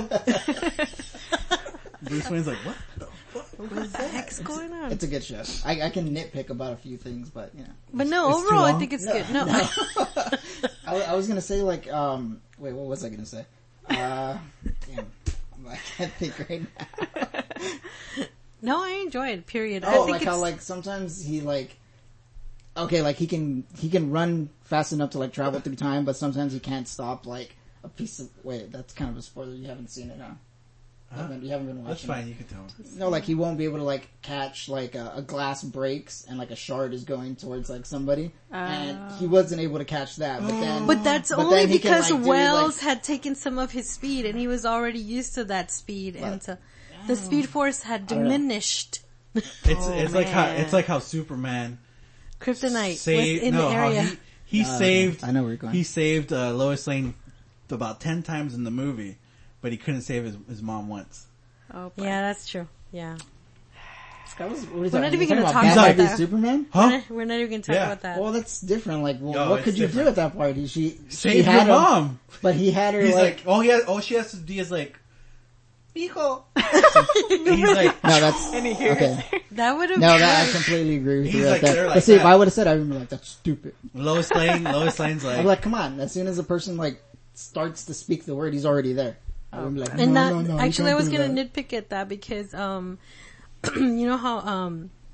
B: Bruce Wayne's like, what the fuck?
A: What the heck's going on?
C: It's a good show. I can nitpick about a few things, but you know.
A: But no,
B: it's too
A: overall, I
B: long?
A: think it's good. No.
C: I was gonna say like, wait, what was I gonna say? Damn, I can't think right now.
A: No, I enjoy it, period. I
C: Oh,
A: think
C: like how like sometimes he like, okay, like he can run fast enough to like travel through time, but sometimes he can't stop like a piece of. Wait, that's kind of a spoiler. You haven't seen it, huh? You haven't been watching.
B: That's fine, you can tell him.
C: No, like he won't be able to like catch like a glass breaks and like a shard is going towards like somebody, and he wasn't able to catch that. But then,
A: But that's
C: but
A: only
C: then he can,
A: because
C: like, do,
A: Wells
C: like-
A: had taken some of his speed and he was already used to that speed, and so the speed force had
C: don't know.
A: diminished.
B: It's like how Superman
A: Kryptonite was
B: saved,
A: in the area.
B: he saved,
C: I know where you're going.
B: he saved, Lois Lane about 10 times in the movie, but he couldn't save his mom once.
D: Oh, boy.
A: Yeah, that's true. Yeah.
C: That was, what are you
A: We're
C: talking
A: not
C: about?
A: even
C: You're
A: gonna
C: talking
A: talk
C: about
A: about
C: Batman v
A: that.
C: Superman?
B: Huh?
A: We're not even going to talk
B: Yeah.
A: about that.
C: Well, that's different. Like,
B: No,
C: what
B: it's
C: could you
B: different.
C: do at that part? She
B: Save
C: had
B: your
C: him,
B: mom!
C: but he had her
B: He's
C: like,
B: like, all she has to do is like, Hijo. And he's like,
C: no, that's
D: And he hears
C: okay.
A: That would have
C: No, that I completely agree with
B: He's
C: you.
B: like,
C: Right
B: they're
C: there.
B: like
C: But see, if
B: that.
C: I would have said, I would be like, that's stupid.
B: Lois Lane's like,
C: I'm like, come on. As soon as a person like starts to speak the word, he's already there. I would be like,
A: And
C: no, you
A: actually, I
C: can't
A: was
C: do
A: gonna
C: that.
A: nitpick at that because, you know how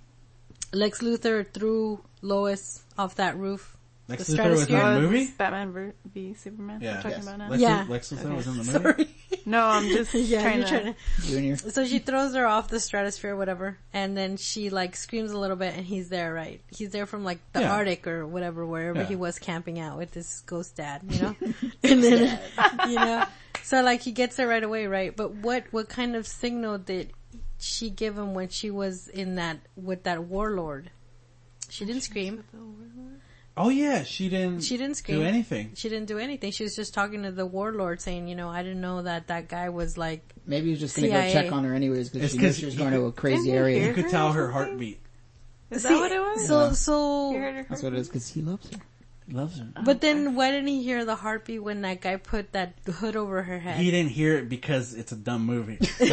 A: Lex Luthor threw Lois off that roof.
B: Lex
A: the
B: Luthor was in
A: stratosphere.
B: the movie?
D: Batman v Superman.
B: Yeah.
D: We're talking
C: Yes.
D: about now.
B: Lex Luthor
A: Yeah.
B: was in the movie?
A: Sorry.
D: No, I'm just
A: Yeah,
D: trying
A: you're
D: to.
A: trying
C: Junior.
A: to. So she throws her off the stratosphere, or whatever, and then she like screams a little bit, and he's there, right? He's there from like the
B: Yeah.
A: Arctic or whatever, wherever
B: Yeah.
A: he was camping out with his ghost dad, you know. And then, you know, so like he gets her right away, right? But what kind of signal did she give him when she was in that with that warlord? She didn't scream.
B: Oh yeah, she didn't
A: scream.
B: do anything.
A: She didn't do anything. She was just talking to the warlord saying, you know, I didn't know that guy was like,
C: Maybe he was just gonna go
A: CIA.
C: check on her anyways because
B: It's
C: she knew
B: 'cause
C: she was
B: he
C: going to
B: could-
C: a crazy
D: Didn't he
C: area.
B: You
D: hear
B: could
D: her
B: tell
D: or
B: her
D: something?
B: heartbeat.
D: Is
A: See,
D: that what it was?
A: So,
C: Yeah.
A: so,
D: You heard her
C: That's what it is because he loves her.
B: He loves her.
A: but then why didn't he hear the heartbeat when that guy put that hood over her head?
B: He didn't hear it because it's a dumb movie.
D: Oh,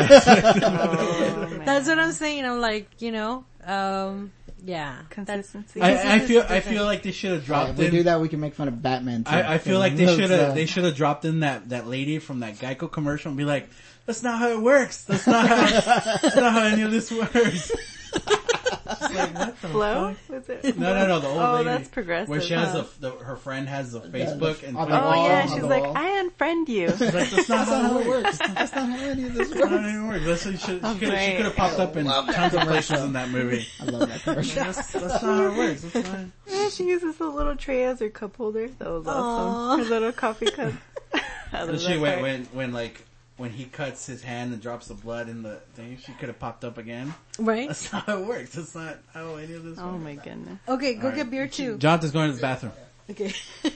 D: man.
A: That's what I'm saying. I'm like, you know, yeah.
D: Consistency.
B: I feel like they should have
C: If
B: dropped
C: we
B: in.
C: do that, we can make fun of Batman too.
B: I feel like they
C: That's,
B: should have dropped in that lady from that Geico commercial and be like, that's not how it works. That's not how any of this works. It's like, what the
D: Flo?
B: fuck?
D: Was it?
B: No, the old
D: Oh,
B: lady.
D: that's progressive.
B: Where she has
D: huh?
B: her friend has the Facebook and
C: on the
B: like,
C: wall.
D: Oh yeah,
C: on
D: she's
C: the
D: like,
C: wall.
D: I unfriend you.
B: that's not
C: That's not
B: how
C: how
B: it
C: it
B: works.
C: works. That's not how any of this
B: That's not
C: works.
B: how it works. That's what she could
D: Right.
B: have popped up in tons of places in that movie.
C: I love that commercial.
B: That's not how it works. That's fine.
D: Yeah, she uses the little tray as her cup holder. That was
A: Aw.
D: awesome. Her little coffee cup. I
B: So
D: love
B: she
D: that part.
B: when like when he cuts his hand and drops the blood in the thing, she could have popped up again.
A: Right?
B: That's not how it works. That's not how any of this works.
D: Oh my goodness.
A: Okay, go
B: All
A: get
B: right.
A: beer too.
B: Jonathan's going to the bathroom.
A: Okay.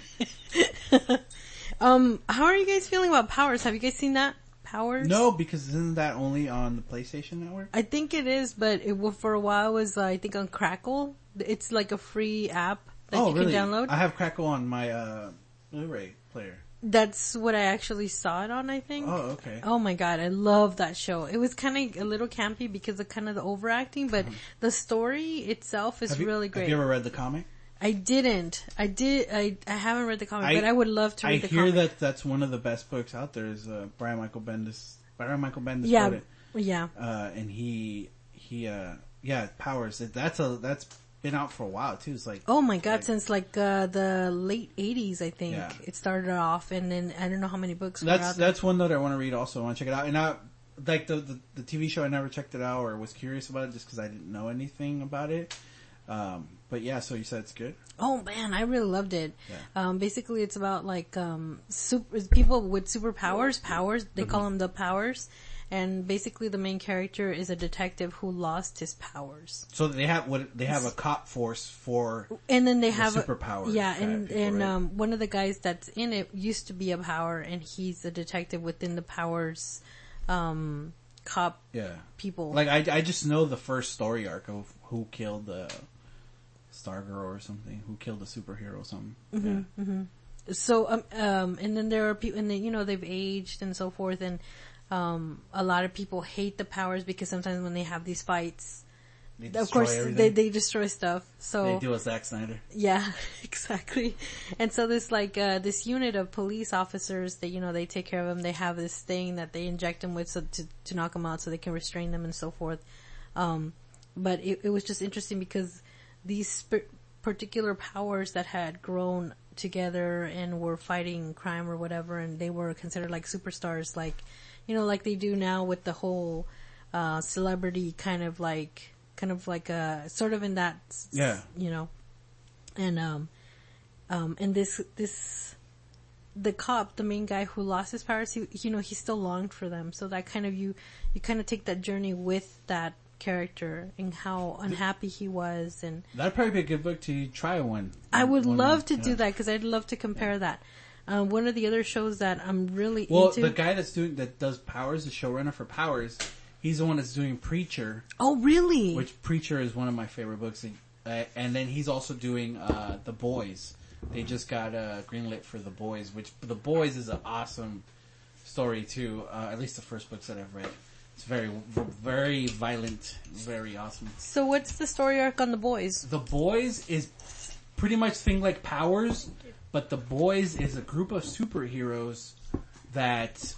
A: How are you guys feeling about Powers? Have you guys seen that? Powers?
B: No, because isn't that only on the PlayStation Network?
A: I think it is, but for a while it was, I think, on Crackle. It's like a free app that you
B: really?
A: can download.
B: I have Crackle on my Blu-ray player.
A: That's what I actually saw it on, I think.
B: Oh, okay.
A: Oh my god, I love that show. It was kind of a little campy because of kind of the overacting, but the story itself is really great.
B: Have you ever read the comic?
A: I didn't. I haven't read the comic, but I would love to read the comic.
B: I hear that's one of the best books out there is Brian Michael Bendis. Brian Michael Bendis
A: Yeah.
B: wrote it.
A: Yeah.
B: And he Powers. That's been out for a while too. It's like,
A: Oh my god, since like the late 80s, I think
B: Yeah.
A: it started off, and then I don't know how many books were out there.
B: that's one that I want to read also. I want to check it out. And I like the TV show, I never checked it out or was curious about it just because I didn't know anything about it. But yeah, so you said it's good?
A: Oh man, I really loved it.
B: Yeah.
A: Basically it's about like people with superpowers, they call them the Powers, and basically the main character is a detective who lost his powers.
B: So they have a cop force for
A: And then they have
B: superpowers.
A: Yeah,
B: kind of
A: and
B: people, right?
A: one of the guys that's in it used to be a Power, and he's a detective within the Powers cop people.
B: Like I just know the first story arc of who killed Stargirl or something, who killed a superhero or something.
A: So, and then there are people, and then, they've aged and so forth, and, a lot of people hate the Powers because sometimes when they have these fights, of course, they destroy stuff. So
B: they do a Zack Snyder.
A: Yeah, exactly. And so this this unit of police officers that, they take care of them. They have this thing that they inject them with to knock them out so they can restrain them and so forth. But it was just interesting because these particular powers that had grown together and were fighting crime or whatever, and they were considered like superstars, like, like they do now with the whole, celebrity kind of like sort of in that, and the cop, the main guy who lost his powers, he still longed for them. So that kind of, you kind of take that journey with that character and how unhappy he was. And
B: that'd probably be a good book to try one.
A: I would love to do that because I'd love to compare that. One of the other shows that I'm really into.
B: Well, the guy that does Powers, the showrunner for Powers, he's the one that's doing Preacher.
A: Oh, really?
B: Which Preacher is one of my favorite books. And then he's also doing The Boys. They just got greenlit for The Boys, which The Boys is an awesome story too. At least the first books that I've read. It's very, very violent, very awesome.
A: So what's the story arc on The Boys?
B: The Boys is pretty much thing like Powers, but The Boys is a group of superheroes that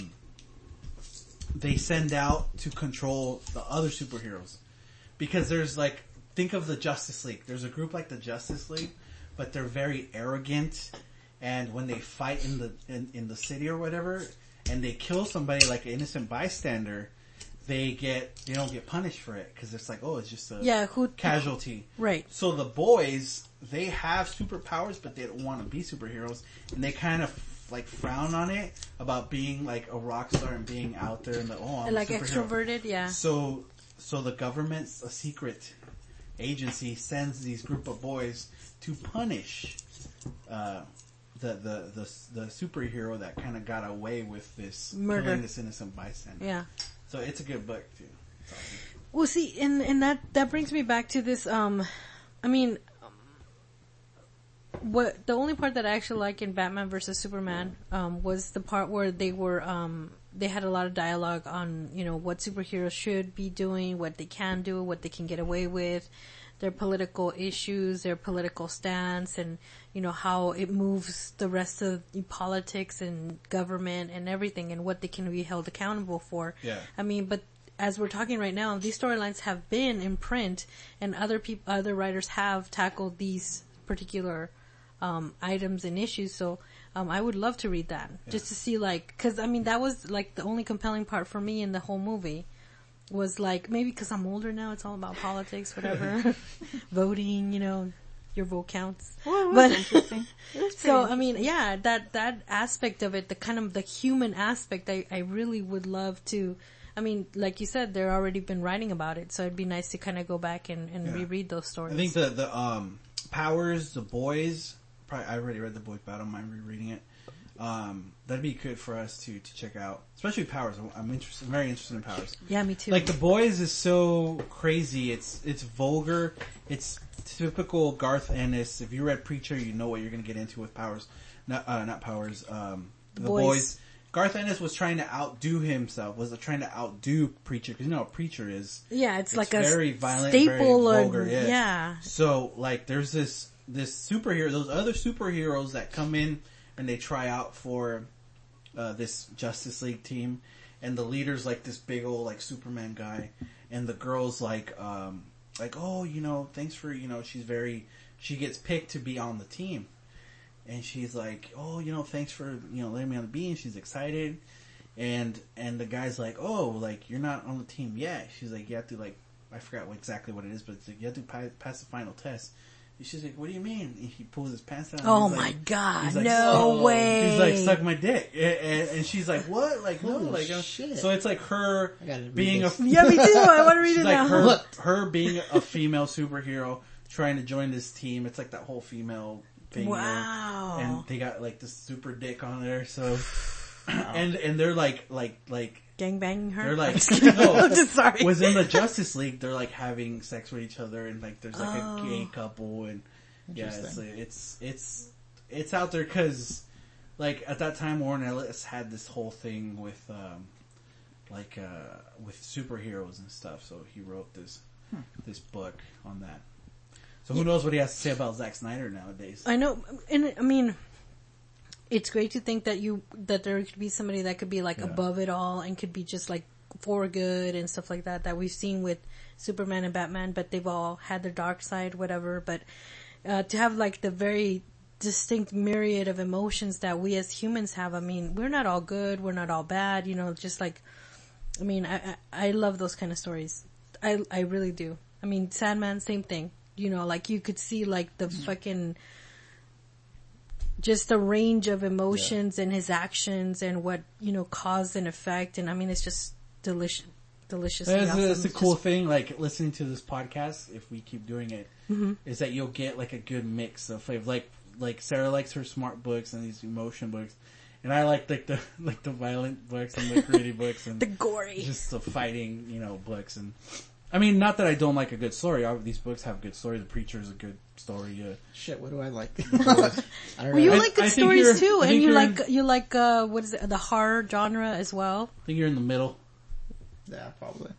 B: they send out to control the other superheroes. Because there's think of the Justice League. There's a group like the Justice League, but they're very arrogant, and when they fight in the city or whatever, and they kill somebody like an innocent bystander, they don't get punished for it because it's like, oh, it's just a casualty.
A: Right.
B: So the boys, they have superpowers, but they don't want to be superheroes, and they kind of frown on it about being like a rock star and being out there and I'm
A: like
B: a superhero.
A: extroverted, yeah.
B: So the government's a secret agency sends these group of boys to punish the superhero that kind of got away with this
A: murder,
B: killing this innocent bystander.
A: Yeah.
B: So it's a good book too.
A: Well, see, and that brings me back to this. What the only part that I actually like in Batman versus Superman was the part where they were they had a lot of dialogue on what superheroes should be doing, what they can do, what they can get away with, their political issues, their political stance, and how it moves the rest of the politics and government and everything, and what they can be held accountable for.
B: Yeah.
A: But as we're talking right now, these storylines have been in print, and other writers have tackled these particular items and issues. So I would love to read that just to see, because that was the only compelling part for me in the whole movie. Was maybe because I'm older now, it's all about politics, whatever, voting, your vote counts.
D: Well,
A: But-
D: that's interesting. It was
A: So,
D: pretty
A: I mean, yeah, that aspect of it, the kind of the human aspect, I really would love to, I mean, like you said, they're already been writing about it, so it'd be nice to kind of go back and reread those stories.
B: I think the Powers, the Boys, probably, I already read the book, but I don't mind rereading it. That'd be good for us to check out, especially Powers. I'm very interested in Powers.
A: Yeah, me too.
B: Like the Boys is so crazy. It's vulgar. It's typical Garth Ennis. If you read Preacher, you know what you're going to get into with Powers. Not Powers. The Boys. Garth Ennis was trying to outdo himself. Was trying to outdo Preacher because you know what Preacher is.
A: Yeah, it's like a
B: very violent,
A: staple,
B: very vulgar.
A: yeah.
B: So like, there's this superhero, those other superheroes that come in and they try out for this Justice League team, and the leader's like this big old like Superman guy, and the girl's like, oh, you know, thanks for, you know, she gets picked to be on the team. And she's like, oh, you know, thanks for, you know, letting me on the beam. She's excited. And the guy's like, oh, like, you're not on the team yet. She's like, you have to, like, I forgot exactly what it is, but it's like, you have to pass the final test. And she's like, what do you mean? And he pulls his pants down.
A: Oh
B: he's
A: my
B: like,
A: god,
B: he's like,
A: no way.
B: He's like, suck my dick. And she's like, what? Like, no,
C: Holy
B: like,
C: shit.
B: so it's like her
C: I gotta read
B: being
C: this.
A: Yeah, me too. I want to read
B: she's
A: it
B: like
A: now.
B: her being a female superhero trying to join this team. It's like that whole female thing.
A: Wow.
B: You know? And they got like this super dick on there. So, and they're like,
A: Gangbanging her?
B: they're like,
A: no, I'm just sorry.
B: within the Justice League, they're like having sex with each other, and like there's like a gay couple, and yeah, it's out there because like at that time Warren Ellis had this whole thing with with superheroes and stuff, so he wrote this book on that. So who knows what he has to say about Zack Snyder nowadays?
A: I know, and I mean, it's great to think that there could be somebody that could be like above it all and could be just like for good and stuff like that we've seen with Superman and Batman, but they've all had their dark side, whatever. But to have like the very distinct myriad of emotions that we as humans have, I mean, we're not all good, we're not all bad, you know, just like, I mean, I love those kind of stories. I really do. I mean, Sandman, same thing. You know, like you could see like the fucking, just the range of emotions and his actions and what, you know, cause and effect. And I mean, it's just deliciously awesome.
B: That's the cool thing, like listening to this podcast, if we keep doing it, is that you'll get like a good mix of flavor. Like Sarah likes her smart books and these emotion books. And I like the violent books and the gritty books and
A: the gory,
B: just the fighting, you know, books. And I mean, not that I don't like a good story. These books have good story. The Preacher is a good story.
C: Shit, what do I like? I
A: Well,
C: don't know.
A: you like good
B: I think
A: stories too,
B: I
A: and
B: think
A: you like what is it, the horror genre as well?
B: I think you're in the middle.
C: Yeah, probably.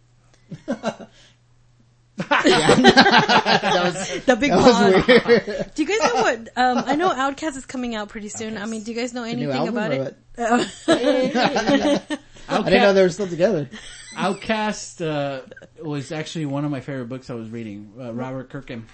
A: The big
C: That was
A: pause.
C: weird.
A: Do you guys know what? I know Outkast is coming out pretty soon. I mean, do you guys know
C: New
A: anything
C: album
A: about
C: or
A: it?
C: what? I didn't know they were still together.
B: Outcast was actually one of my favorite books I was reading. Robert Kirkman.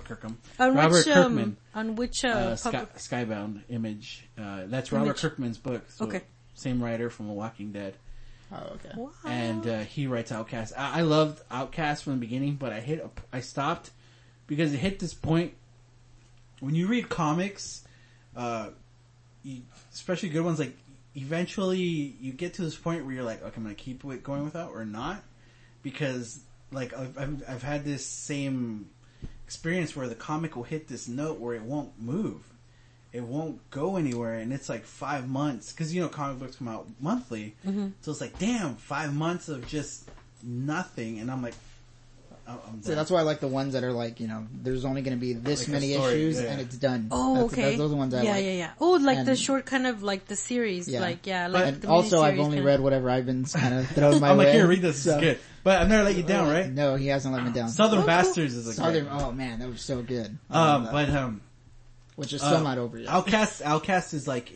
A: On which
B: Skybound Image. That's Robert
A: Image.
B: Kirkman's book. So
A: Okay.
B: Same writer from The Walking Dead.
C: Oh, okay.
A: Wow.
B: And he writes Outcast. I loved Outcast from the beginning, but I stopped because it hit this point when you read comics, especially good ones, like eventually you get to this point where you're like, okay, I'm gonna keep it going without or not, because like I've had this same experience where the comic will hit this note where it won't move. It won't go anywhere, and it's like 5 months, because you know comic books come out monthly, so it's like, damn, 5 months of just nothing, and I'm like, I'm
C: So that's why I like the ones that are like, you know, there's only going to be this
B: Like a
C: many
B: story,
C: issues
B: yeah.
C: and it's done.
A: Oh, okay.
C: Those are the ones I like.
A: Yeah. Oh, like the
C: And-
A: short kind of like the series,
C: Yeah.
A: like
C: And
A: the
C: also, I've
A: miniseries
C: only
A: kinda.
C: read whatever Ivan's kind of thrown my
B: I'm
C: way.
B: like, here, read this.
C: So-
B: It's good, but I've never let you down, right?
C: No, he hasn't let me down.
B: Southern
A: cool.
B: Bastards is a
C: Southern,
B: great.
C: oh man, that was so good. I love that. Which is still not over yet.
B: Outcast is like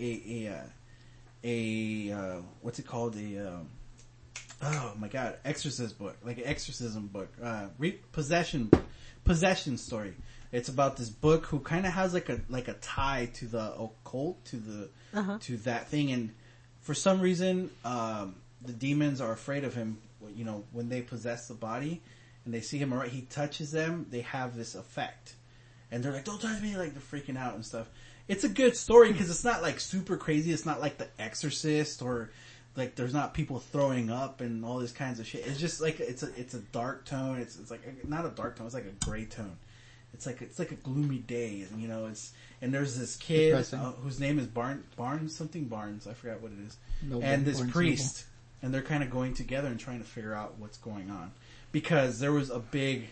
B: what's it called? Oh my god, exorcist book, like an exorcism book, possession story. It's about this book who kind of has like a tie to the occult, to that thing, and for some reason, the demons are afraid of him. You know, when they possess the body and they see him, he touches them, they have this effect. and they're like, "Don't touch me!" Like they're freaking out and stuff. It's a good story because it's not like super crazy. It's not like The Exorcist or like there's not people throwing up and all this kinds of shit. It's just like it's a dark tone. It's like not a dark tone. It's like a gray tone. It's like a gloomy day, and and there's this kid whose name is Barnes. I forgot what it is. And this priest, and they're kind of going together and trying to figure out what's going on because there was a big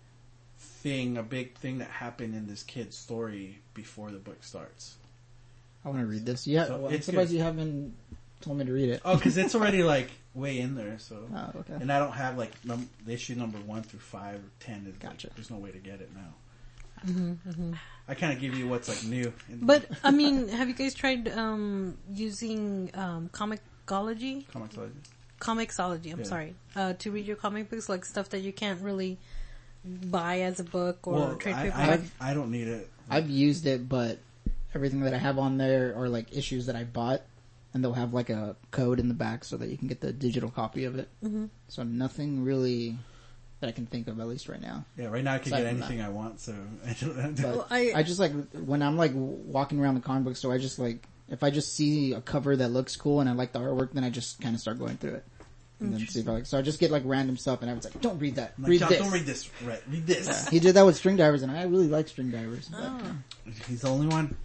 B: thing that happened in this kid's story before the book starts.
C: I want to read this. Yeah,
B: So
C: I'm surprised you haven't told me to read it.
B: Oh, because it's already like way in there. So,
C: okay.
B: And I don't have like the issue number 1 through 5 or 10. Is
C: Gotcha.
B: Like, there's no way to get it now. I kind of give you what's like new.
A: But I mean, have you guys tried using Comixology? Comixology. I'm sorry. To read your comic books, like stuff that you can't really buy as a book or trade paperback.
B: I don't need it.
C: I've used it, but everything that I have on there are like issues that I bought, and they'll have like a code in the back so that you can get the digital copy of it. Mm-hmm. So nothing really that I can think of, at least right now.
B: Yeah, right now I can get anything I want, so I don't.
C: I just like when I'm like walking around the comic book store, I just like if I just see a cover that looks cool and I like the artwork, then I just kind of start going through it. And then see if so I just get like random stuff, and I was like, "Don't read that. Read this.
B: Don't read this. Read this."
C: Yeah. He did that with String Divers, and I really like String Divers. But,
B: he's the only one.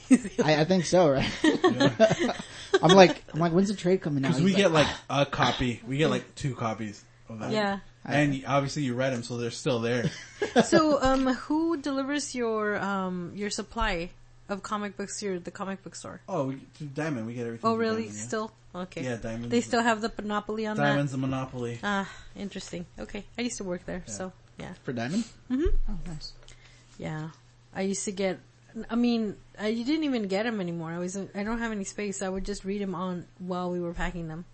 C: I think so, right? Yeah. I'm like, when's the trade coming out?
B: Because we get like a copy. We get like 2 copies of that.
A: Yeah.
B: And obviously you read them, so they're still there.
A: So, who delivers your supply of comic books to the comic book store?
B: Oh, Diamond. We get everything.
A: Oh, really?
B: Diamond, yeah.
A: Still? Okay.
B: Yeah, Diamond.
A: They still have the monopoly on
B: Diamond's the monopoly.
A: Ah, interesting. Okay. I used to work there, so, yeah.
C: For Diamond?
A: Mm-hmm.
C: Oh, nice.
A: Yeah. I used to get, you didn't even get them anymore. I don't have any space. I would just read them on while we were packing them.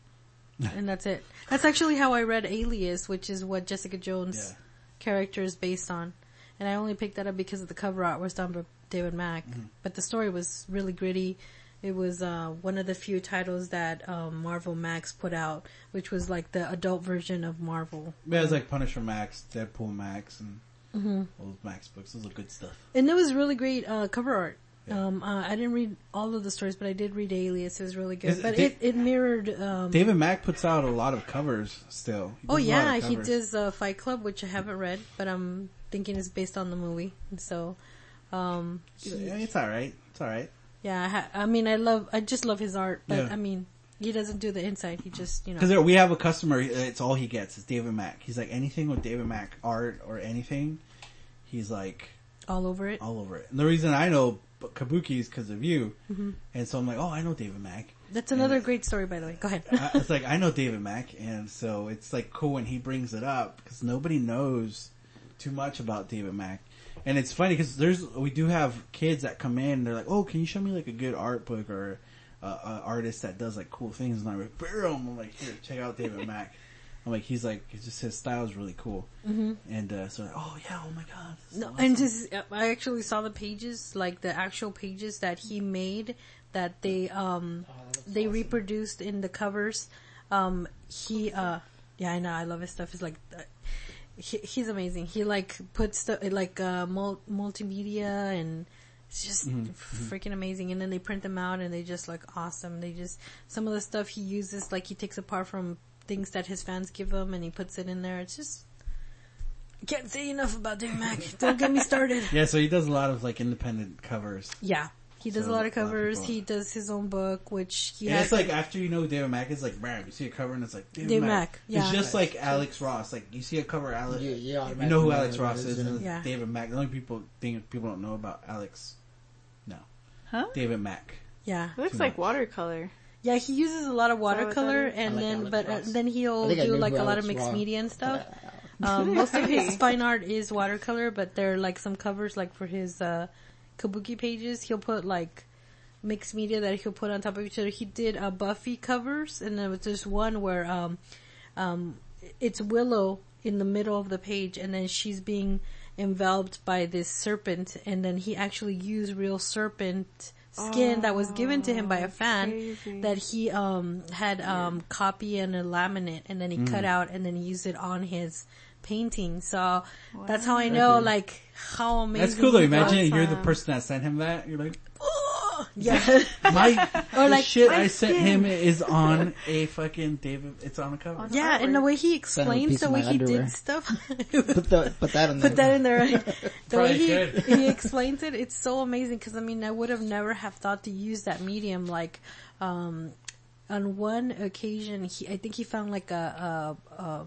A: And that's it. That's actually how I read Alias, which is what Jessica Jones' character is based on. And I only picked that up because of the cover art was done by David Mack. Mm-hmm. But the story was really gritty. It was one of the few titles that Marvel Max put out, which was like the adult version of Marvel.
B: Yeah, it was like Punisher Max, Deadpool Max, and all those Max books. Those are good stuff.
A: And it was really great cover art.
B: Yeah.
A: I didn't read all of the stories, but I did read Alias. It was really good. But it mirrored...
B: David Mack puts out a lot of covers still.
A: He does Fight Club, which I haven't read, but I'm thinking it's based on the movie. So...
B: it's alright. It's alright.
A: Yeah, I just love his art, but he doesn't do the inside. He just,
B: Because we have a customer, it's all he gets is David Mack. He's like, anything with David Mack art or anything, he's like...
A: all over it?
B: All over it. And the reason I know Kabuki is because of you. Mm-hmm. And so I'm like, I know David Mack.
A: That's another great story, by the way. Go ahead.
B: It's like, I know David Mack, and so it's like cool when he brings it up, because nobody knows too much about David Mack. And it's funny because we do have kids that come in and they're like, can you show me like a good art book or an artist that does like cool things? And I'm like, boom! I'm like, here, check out David Mack. I'm like, his style is really cool. Mm-hmm. And so, oh my god.
A: No, awesome. I actually saw the pages, like the actual pages that he made that they awesome. Reproduced in the covers. I know, I love his stuff. It's like, he's amazing. He like puts the multimedia, and it's just freaking amazing. And then they print them out and they just look awesome. Some of the stuff he uses, like he takes apart from things that his fans give him and he puts it in there. It's just, I can't say enough about David Mack. Don't get me started.
B: Yeah, so he does a lot of like independent covers.
A: Yeah. He does a lot of covers. He does his own book, which he
B: has. It's like after you know who David Mack is, like, bam, you see a cover and it's like, David Mack.
A: Yeah.
B: It's just like Alex Ross. Like, you see a cover, Alex, you know who Alex Ross is, and it's David Mack. The only people don't know about Alex. No.
D: Huh?
B: David Mack.
A: Yeah.
D: It looks like watercolor.
A: Yeah, he uses a lot of watercolor, and then he'll do like a lot of mixed media and stuff. Most of his fine art is watercolor, but there are like some covers, like for his Kabuki pages, he'll put like mixed media that he'll put on top of each other. He did Buffy covers, and there was this one where it's Willow in the middle of the page, and then she's being enveloped by this serpent, and then he actually used real serpent skin that was given to him by a fan that he had copy and a laminate, and then he cut out, and then he used it on his painting. So that's how I know, like, how amazing.
B: That's cool though.
A: he
B: Imagine
A: was.
B: you're the person that sent him that. You're like,
A: Yeah.
B: the
A: like,
B: shit
A: my
B: I sent
A: skin.
B: him is on a fucking David. It's on a cover.
A: Yeah, and the way he
C: Send him a
A: explains
C: piece
A: the
C: of
A: way
C: my
A: he
C: underwear.
A: did stuff.
C: Put that in there.
A: Put that in there. The way
B: Probably could.
A: he explains it, it's so amazing because I mean, I would have never have thought to use that medium. Like, on one occasion, I think he found like a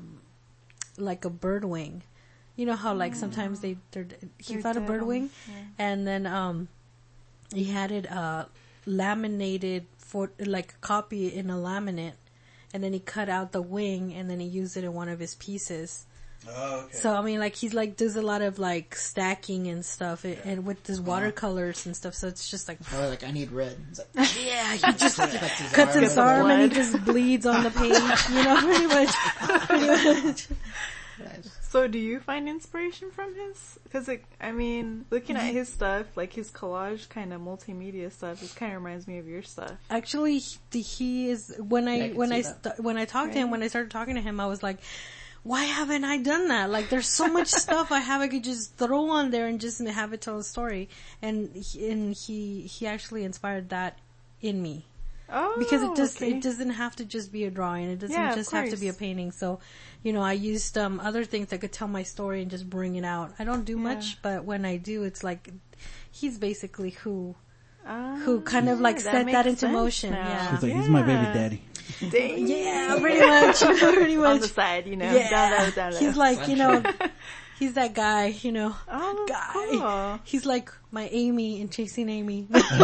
A: bird wing. You know how like sometimes he found a bird wing, and then he had it laminated for like a copy in a laminate, and then he cut out the wing and then he used it in one of his pieces.
B: Oh, okay.
A: So I mean, like he's like does a lot of like stacking and stuff, and with his watercolors and stuff. So it's just like,
C: Or like, I need red. It's like,
A: yeah, he just
C: his
A: cuts
C: arm
A: his
C: open.
A: arm and he
D: blood.
A: just bleeds on the page. You know, pretty much.
D: So do you find inspiration from his? Because like, I mean, looking at his stuff, like his collage kind of multimedia stuff, it kind of reminds me of your stuff.
A: Actually, he is when
C: Yeah, I
A: I
C: can
A: when
C: see
A: I
C: that.
A: when I talked to him, when I started talking to him, I was like, why haven't I done that? Like, there's so much stuff I could just throw on there and just have it tell a story. And he actually inspired that in me.
D: Oh,
A: Because
D: okay.
A: it doesn't have to just be a drawing. It doesn't
D: Yeah, of
A: just have to be a
D: course.
A: painting. So, you know, I used other things that could tell my story and just bring it out. I don't do much, but when I do, it's like he's basically who kind of like
D: that
A: set that
D: makes
A: into
D: sense
A: motion.
D: now.
A: Yeah.
B: He's like, he's my baby daddy.
D: Dang.
A: Yeah, pretty much. Pretty much.
D: On the side, you know,
A: Yeah.
D: down low.
A: He's like, you know, he's that guy, you know,
D: Oh,
A: guy.
D: cool.
A: He's like my Amy in Chasing Amy.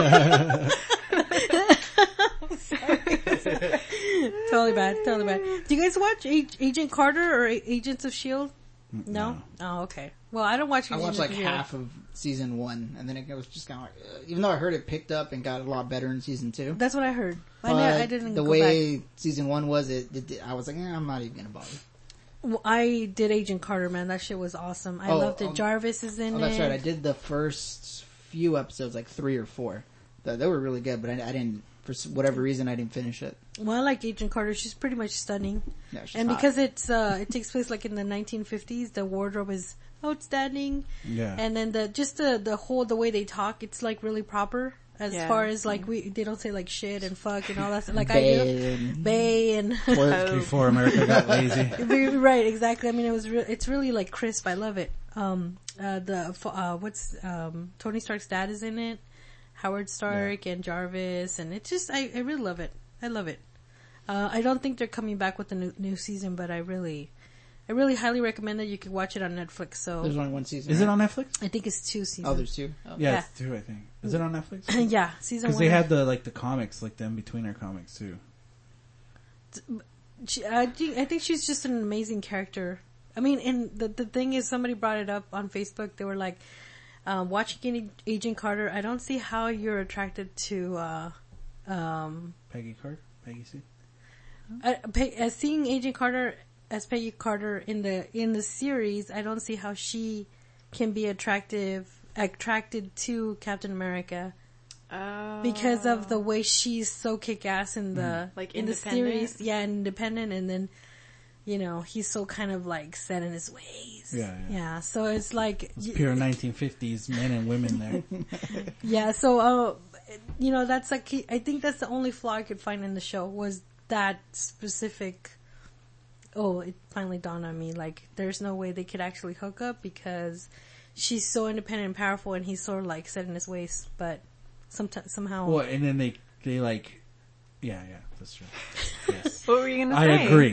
A: Sorry. Totally bad. Do you guys watch Agent Carter or Agents of S.H.I.E.L.D.? No? Oh, okay. Well, I don't watch
C: I
A: Agents
C: watched like
A: of S.H.I.E.L.D.
C: half of season 1, and then it was just kind of like, even though I heard it picked up and got a lot better in season 2.
A: That's what I heard.
C: But
A: I didn't
C: the
A: go
C: way
A: back.
C: season 1 was, I was like, I'm not even gonna bother.
A: Well, I did Agent Carter, man. That shit was awesome. I loved it. Jarvis is in it.
C: Oh, that's right. I did the first few episodes, like 3 or 4. They were really good, but I didn't, for whatever reason, I didn't finish it.
A: Well, I like Agent Carter. She's pretty much stunning.
C: Yeah, she's
A: And
C: hot.
A: because it takes place like in the 1950s, the wardrobe is outstanding.
B: Yeah.
A: And then the way they talk, it's like really proper as
D: Yeah.
A: far as like they don't say like shit and fuck and all that stuff like I do. Bae and
B: Before America got lazy.
A: right, exactly. I mean, it's really like crisp. I love it. Tony Stark's dad is in it. Howard Stark and Jarvis, and it's just I really love it. I love it. I don't think they're coming back with a new season, but I really highly recommend that you could watch it on Netflix. So
C: There's only one season.
B: Is
C: right?
B: it on Netflix?
A: I think it's 2 seasons.
C: Oh, there's 2. Oh.
B: Yeah,
A: Yeah.
B: it's 2, I think. Is it on Netflix?
A: Yeah, season 1.
B: Because they had the comics, like the in-betweener comics too.
A: I think she's just an amazing character. I mean, and the thing is, somebody brought it up on Facebook. They were like, watching Agent Carter, I don't see how you're attracted to,
B: Peggy C.
A: as seeing Agent Carter as Peggy Carter in the series. I don't see how she can be attracted to Captain America. Because of the way she's so kick-ass in the
D: Like
A: in the
D: independent?
A: series, independent, and then you know he's so kind of like set in his ways.
B: Yeah.
A: So it's like
B: It's pure 1950s men and women there.
A: yeah. So you know that's like I think that's the only flaw I could find in the show was that specific. Oh, it finally dawned on me. Like, there's no way they could actually hook up because she's so independent and powerful, and he's sort of like set in his ways, but. Somehow.
B: Well, and then they like, yeah, that's true. Yes.
D: What were you gonna
B: I
D: say?
B: agree.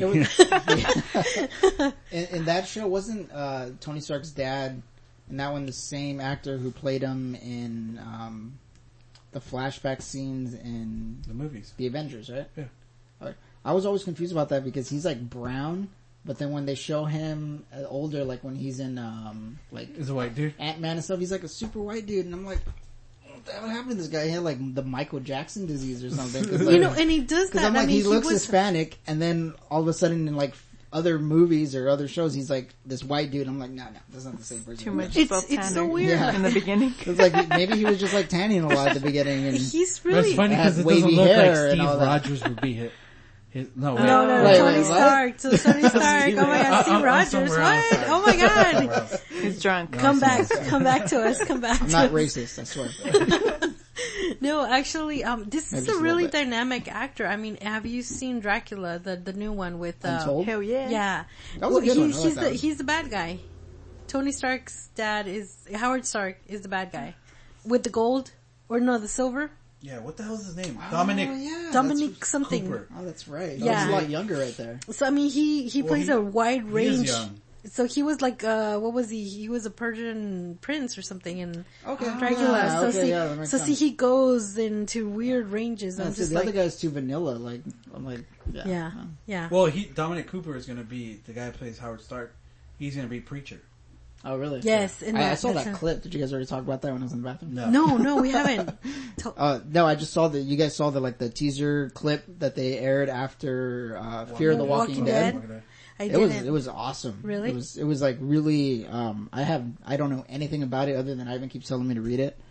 C: In that show, wasn't Tony Stark's dad, and that one the same actor who played him in the flashback scenes in
B: The movies.
C: the Avengers, right?
B: Yeah.
C: Alright. I was always confused about that because he's like brown, but then when they show him older, like when he's in like
B: Is a white dude.
C: Ant-Man and stuff, he's like a super white dude, and I'm like, what happened to this guy? He had like the Michael Jackson disease or something. Cause, like,
A: you know, and he does that.
C: Because I'm like,
A: I mean,
C: he looks
A: was,
C: Hispanic, and then all of a sudden in like other movies or other shows, he's like this white dude. I'm like, no, that's not the same person.
D: Too much
A: It's
D: self-tanner
A: so weird.
C: Yeah.
D: in the beginning.
C: It's like maybe he was just like tanning a lot at the beginning, and
A: He's
B: But it's
A: really.
B: funny because it
C: Wavy
B: doesn't look like
C: hair and
B: Steve
C: all that.
B: Rogers would be No,
A: No,
C: Wait,
A: Tony
C: what?
A: Stark. So Tony Stark. Oh my God, Steve
B: I'm
A: Rogers.
B: somewhere
A: What?
B: else.
A: Oh my God.
D: He's drunk.
A: Come back to us. Come back
C: I'm
A: to
C: not
A: us.
C: racist, I swear.
A: No, actually, this
C: Maybe
A: is
C: just
A: a
C: a little
A: really
C: bit.
A: dynamic actor. I mean, have you seen Dracula, the new one with,
C: Untold?
D: Hell yeah.
A: yeah.
C: That was a good one. I like
A: He's
C: that
A: the,
C: one.
A: he's the bad guy. Tony Stark's dad Howard Stark is the bad guy. With the gold, or no, the silver.
B: Yeah, what the hell is his name? Dominic.
C: Oh, yeah,
A: Dominic
C: that's-
A: something.
B: Cooper.
C: Oh, that's right.
A: Yeah.
C: That was a lot younger right there.
A: So I mean, he plays a wide
B: He
A: range.
B: is young.
A: So he was like, what was he? He was a Persian prince or something in
C: Okay.
A: Dracula.
C: Ah,
A: so
C: okay,
A: see,
C: yeah, that makes
A: so
C: sense.
A: see, he goes into weird ranges.
C: Yeah,
A: I'm
C: see,
A: just
C: the
A: like,
C: other guy's too vanilla. I'm like,
A: yeah.
B: Well, Dominic Cooper is going to be the guy who plays Howard Stark. He's going to be Preacher.
C: Oh, really?
A: Yes, in
C: I saw
A: that's
C: that clip. Did you guys already talk about that when I was in the bathroom?
A: No, we haven't.
C: No, I just saw that. You guys saw the teaser clip that they aired after Fear of the Walking Dead.
A: I
C: It
A: didn't.
C: was awesome.
A: Really?
C: It was like really. I don't know anything about it other than Ivan keeps telling me to read it.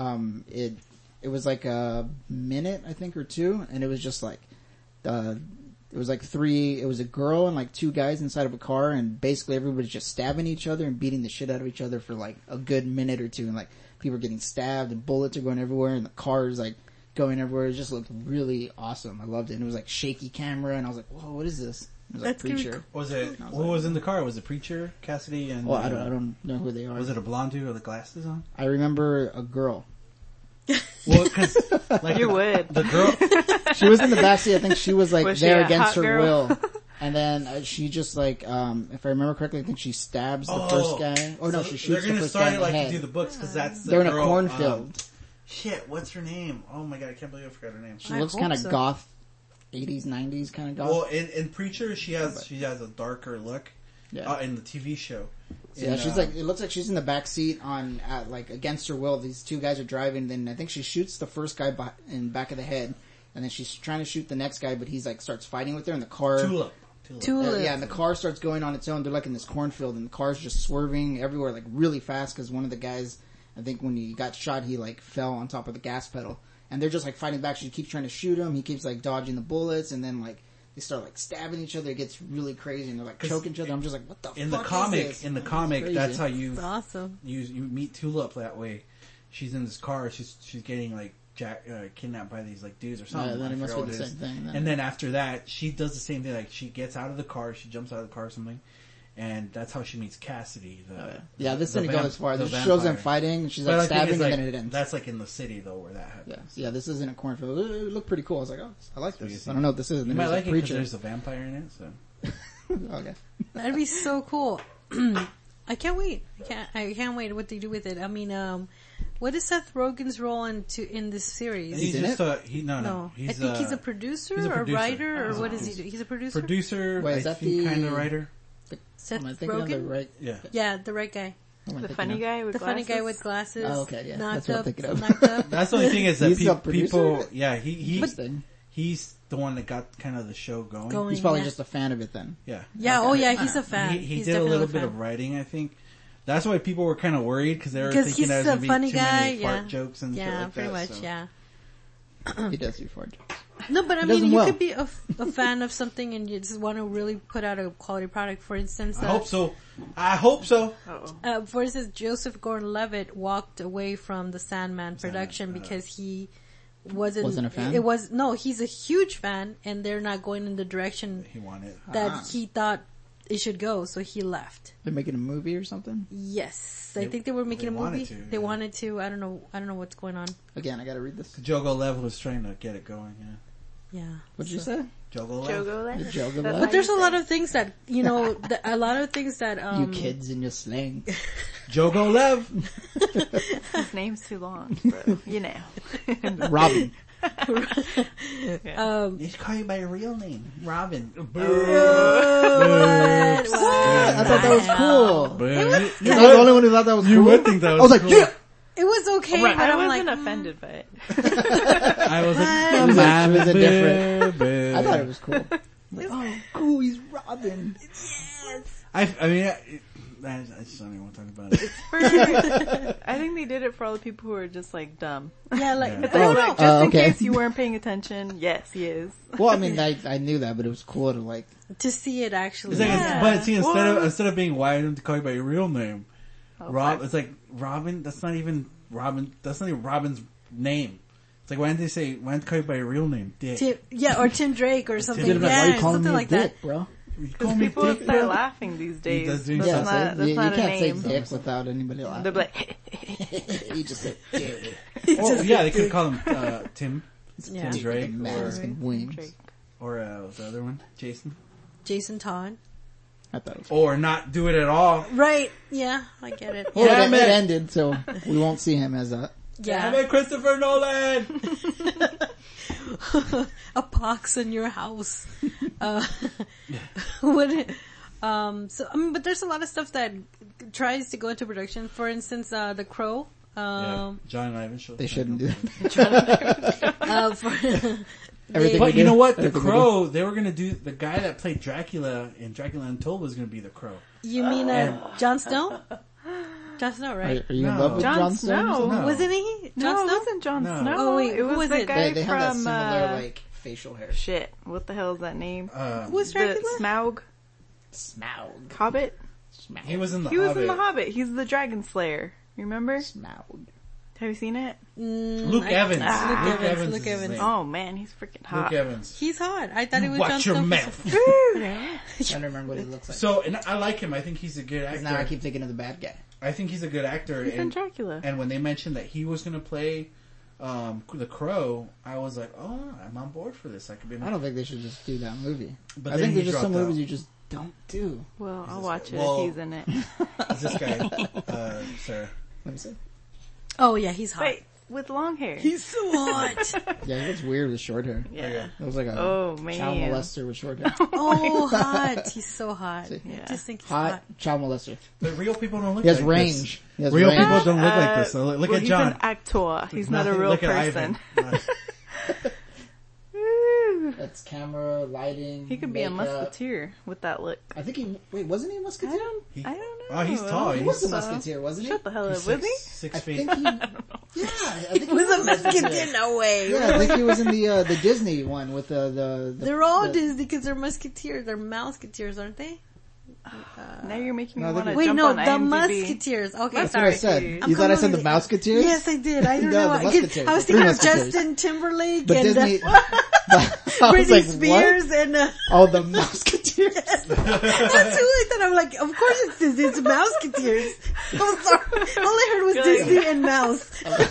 C: It was like a minute, I think, or two, and it was just like it was like it was a girl and like two guys inside of a car, and basically everybody's just stabbing each other and beating the shit out of each other for like a good minute or two, and like people are getting stabbed and bullets are going everywhere and the car is like going everywhere. It just looked really awesome. I loved it. And it was like shaky camera, and I was like, whoa, what is this? It was like
A: That's gonna be
C: Preacher.
B: Was it? What was in the car? Was it Preacher, Cassidy, and?
C: Well, I don't know who they are.
B: Was it a blonde dude with the glasses on?
C: I remember a girl.
B: Well, because like
D: You would.
B: the girl.
C: She was in the backseat. I think she was like
D: Was she
C: there
D: a
C: against
D: hot
C: her
D: girl?
C: will. And then she just like, if I remember correctly, I think she stabs the first guy. Oh no,
B: So
C: she
B: they're
C: shoots the
B: gonna
C: first
B: start
C: guy in
B: it
C: the
B: like
C: head.
B: to do the books because that's the
C: They're in a
B: girl,
C: cornfield.
B: Shit, what's her name? Oh my god, I can't believe I forgot her name.
C: She
A: I
C: looks
A: hope
C: kind of
A: so.
C: goth, 80s, 90s kind of goth.
B: Well, in Preacher, she has a darker look.
C: Yeah.
B: In the TV show.
C: Yeah, she's like, it looks like she's in the back seat like against her will. These two guys are driving, then I think she shoots the first guy in back of the head, and then she's trying to shoot the next guy, but he's like starts fighting with her in the car.
B: Tulip.
C: Yeah, and the car starts going on its own. They're like in this cornfield, and the car's just swerving everywhere like really fast because one of the guys, I think when he got shot, he like fell on top of the gas pedal, and they're just like fighting back. She keeps trying to shoot him. He keeps like dodging the bullets, and then like they start like stabbing each other. It gets really crazy, and they're like choking each other. I'm just like, what the fuck
B: In the
C: is
B: comic,
C: this?
B: in the
C: It's
B: comic,
C: crazy.
B: that's how you
A: It's awesome.
B: you meet Tulip that way. She's in this car. She's getting like kidnapped by these like dudes or something.
C: Yeah, then
B: I
C: it must
B: forgot
C: be
B: what
C: the
B: is.
C: same thing. Then.
B: And then after that, she does the same thing. Like she gets out of the car, she jumps out of the car or something, and that's how she meets Cassidy.
C: Yeah, this
B: the
C: didn't go as far.
B: the
C: This shows them
B: vampire.
C: fighting. And she's
B: But
C: like
B: I think
C: stabbing,
B: it's,
C: and
B: like,
C: then it ends.
B: That's like in the city though, where that happens.
C: Yeah, this is in a cornfield. It looked pretty cool. I was like, oh, I like
B: So you
C: this.
B: see-
C: I don't know what this is. And
B: You
C: then
B: might
C: there's
B: like
C: a
B: it because
C: Preacher.
B: there's a vampire in it. So
C: Okay.
A: That'd be so cool. I can't wait. I can't wait what they do with it. I mean, what is Seth Rogen's role in this series?
B: he's
C: in
B: just
C: it?
A: No, I think he's a producer
B: he's a
A: or
B: producer.
A: writer, or
B: He's a
A: what is he
B: producer.
A: do? He's a producer?
B: producer.
C: Wait, is
B: I
C: that
B: think
C: the-
B: kind of writer.
A: Seth
C: Am I thinking of the
A: Rogen?
C: right?
B: Yeah.
A: Yeah, the right guy.
C: who am I
D: The
C: thinking
D: funny
C: of?
D: guy with
A: The
D: glasses.
A: funny guy with glasses.
C: Oh, okay, yeah,
A: Knocked
C: that's what I'm
A: up,
C: thinking of.
A: knocked up.
B: That's the only thing is that
C: He's a producer?
B: people. Yeah,
C: Interesting.
B: he's the one that got kind of the show going.
C: He's probably
A: yeah.
C: just a fan of it then.
B: Yeah.
A: Yeah, oh yeah, he's a fan.
B: He
A: He's
B: did a
A: definitely
B: little bit
A: fan.
B: of writing, I think. That's why people were kind of worried because they were
A: Because
B: thinking
A: he's
B: that was
A: a
B: going to be
A: funny
B: too
A: guy,
B: many
A: yeah.
B: fart jokes and shit
A: Yeah,
B: like
A: pretty
B: that.
A: much,
B: so.
A: yeah.
C: He does do fart jokes.
A: No, but I
C: He
A: mean,
C: does
A: you
C: them well.
A: could be a fan of something and you just want to really put out a quality product. For instance,
B: I hope so. I hope so.
D: Uh-oh.
A: for instance, Joseph Gordon-Levitt walked away from the Sandman production because he wasn't
C: a fan?
A: He's a huge fan, and they're not going in the direction
B: He wanted.
A: that he thought it should go, so he left.
C: They're making a movie or something?
A: Yes, I think they were making a
B: they
A: movie.
B: wanted to,
A: They
B: yeah.
A: wanted to. I don't know what's going on.
C: Again, I gotta read this.
B: Jogo Lev was trying to get it going, yeah.
A: Yeah.
C: What'd you say?
B: Jogo Lev?
D: Jogo Left.
C: The Jogo
D: That's
C: Left?
D: how
A: But there's
D: you
A: a
D: say
A: lot
D: it.
A: of things that, a lot of things that,
C: You kids in your slang.
B: Jogo Lev!
D: His name's too long, bro. You know.
C: Robin.
B: They should call you by your real name. Robin.
C: I thought that was cool.
B: You
C: You're not the only one who thought that was cool.
B: would think that was
C: I was like,
B: cool.
C: yeah!
A: It was okay, but
D: I
A: I'm
D: wasn't
A: like,
D: offended by it.
B: I was
C: It was a different.
B: I
C: I thought it was cool. Like, oh, cool, he's Robin.
B: I mean, I just don't even want to talk about it.
D: I think they did it for all the people who are just like dumb.
A: Yeah, like
B: Yeah.
A: I don't know.
D: Just in
C: okay.
D: case you weren't paying attention, yes, he is.
C: Well, I mean, I knew that, but it was cool to like.
A: To see it actually.
B: It's like,
A: Yeah.
B: but see,
D: Well-
B: instead of being why don't they call you by your real name,
D: Oh,
B: Rob.
D: fuck.
B: It's like Robin. That's not even Robin. That's not even Robin's name. It's like why didn't they say why don't they call you by your real name, Dick?
A: Tim, yeah, or Tim Drake or something.
C: Like, why
A: Yeah,
C: are you calling
A: something
C: me
A: like
C: Dick,
A: that.
C: bro?
B: You
D: Because
B: call me
D: people
B: Dick,
D: start
B: bro?
D: laughing these days.
B: does do
D: That's
B: something.
D: not, that's
C: you
D: not a
C: can't
D: name.
C: say Dick without anybody laughing.
D: They're like,
C: You just said Dick.
B: Oh yeah, they could call him Tim.
A: Yeah.
B: Tim Drake
C: The mask and wings.
D: Drake.
B: or what's the other one? Jason.
A: Jason Todd.
C: I thought it was.
B: Or not do it at all.
A: Right. Yeah, I get it.
C: Well,
A: Yeah.
B: Damn
C: it
B: it.
C: ended, so we won't see him as that.
B: Damn
A: Yeah.
B: it, Christopher Nolan!
A: A pox in your house. What? So I mean, but there's a lot of stuff that tries to go into production. For instance, The Crow.
B: Yeah, John and Ivan showed
C: They
B: that.
C: shouldn't do that. Everything
B: But
C: we
B: you
C: do,
B: know what? The
C: everything we
B: Crow, they were gonna do, the guy that played Dracula in Dracula Untold was gonna be the Crow.
A: You mean Jon Snow? Jon Snow,
C: do.
A: right?
C: Are you in
B: No.
C: love with
D: Jon
C: Jon Snow?
D: Snow.
B: No.
A: Wasn't he? Jon
D: no, it
A: Snow?
D: wasn't Jon
B: No.
D: Snow.
A: Oh, wait,
D: it
A: who
D: was
A: was
D: the
A: it?
D: guy
C: They have that
D: from,
C: similar, like, facial hair.
D: shit, what the hell is that name?
A: Who's
D: The
A: Dracula?
D: Smaug?
C: Smaug.
D: Hobbit?
B: He was in the
D: He was
B: Hobbit.
D: in The Hobbit. He's the Dragon Slayer. You remember?
C: Smaug.
D: Have you seen it?
B: Luke Evans.
A: Luke Evans,
B: is
A: Luke
B: his
A: Evans.
B: name.
D: Oh man, he's freaking hot.
B: Luke Evans.
A: He's hot. I thought it was Jon
B: Watch your
A: Snow.
B: mouth.
C: I don't remember what he looks like.
B: So, and I like him. I think he's a good
C: 'Cause
B: actor.
C: now I keep thinking of the bad guy.
B: I think he's a good actor.
D: He's in
B: And,
D: Dracula.
B: and when they mentioned that he was gonna play, the Crow, I was like, oh, I'm on board for this. I could be.
C: I don't think they should just do that movie.
B: But
C: I
B: then
C: think
B: he
C: there's just some
B: dropped out.
C: movies you just don't do.
D: Well, I'll watch it
B: Well-
D: if he's in it.
B: It's this guy, Sarah.
C: Let me see.
A: Oh yeah, he's hot.
D: Wait, with long hair.
A: He's so hot.
C: Yeah, he looks weird with short hair.
D: yeah.
C: It was like a
D: Oh man.
C: child molester with short hair.
A: Oh, hot. He's so hot.
C: See.
A: I just think he's
C: Hot
A: hot.
C: child molester.
B: But real people don't look
C: He has
B: like
C: range.
B: this.
C: He has
B: Real
C: range.
B: people don't look like this. So look
D: well,
B: at
D: he's
B: John.
D: an actor. He's not a
B: Nothing-
D: real
B: look at
D: person.
B: Ivan.
D: Woo.
C: That's camera, lighting.
D: He could be a
C: makeup.
D: musketeer with that look.
C: I think he. Wait, wasn't he a musketeer?
D: I don't know.
B: Oh, he's tall.
C: He
B: He's
C: was a
D: so.
C: musketeer, wasn't he?
D: Shut the hell up,
B: He's
D: was he?
B: 6
C: I
B: feet.
C: think he. Yeah, I think he
A: Was a musketeer? No way.
C: Yeah, I think he was in the Disney one with the
A: They're all
C: the-
A: Disney because they're musketeers. They're mouseketeers, aren't they?
D: Now you're making
C: No,
D: me
C: I
D: want to
C: think-
A: Wait,
D: jump
A: no,
D: on
A: the
D: IMDb.
A: musketeers. Okay,
C: That's
A: sorry.
C: what I said.
D: I'm
C: You thought I said the
A: completely-
C: Mouseketeers?
A: Yes, I did. I don't
C: No,
A: know.
C: the
A: why.
C: Musketeers.
A: I was
C: The
A: thinking of
C: Three Musketeers.
A: Justin Timberlake
C: But
A: and
C: Disney. I was
A: Britney
C: like,
A: Spears
C: what?
A: and
C: Oh, the Mouseketeers.
A: that's who I thought. I'm like, of course it's Disney. It's Mouseketeers. I'm sorry. All I heard was
D: Good.
A: Disney and Mouse.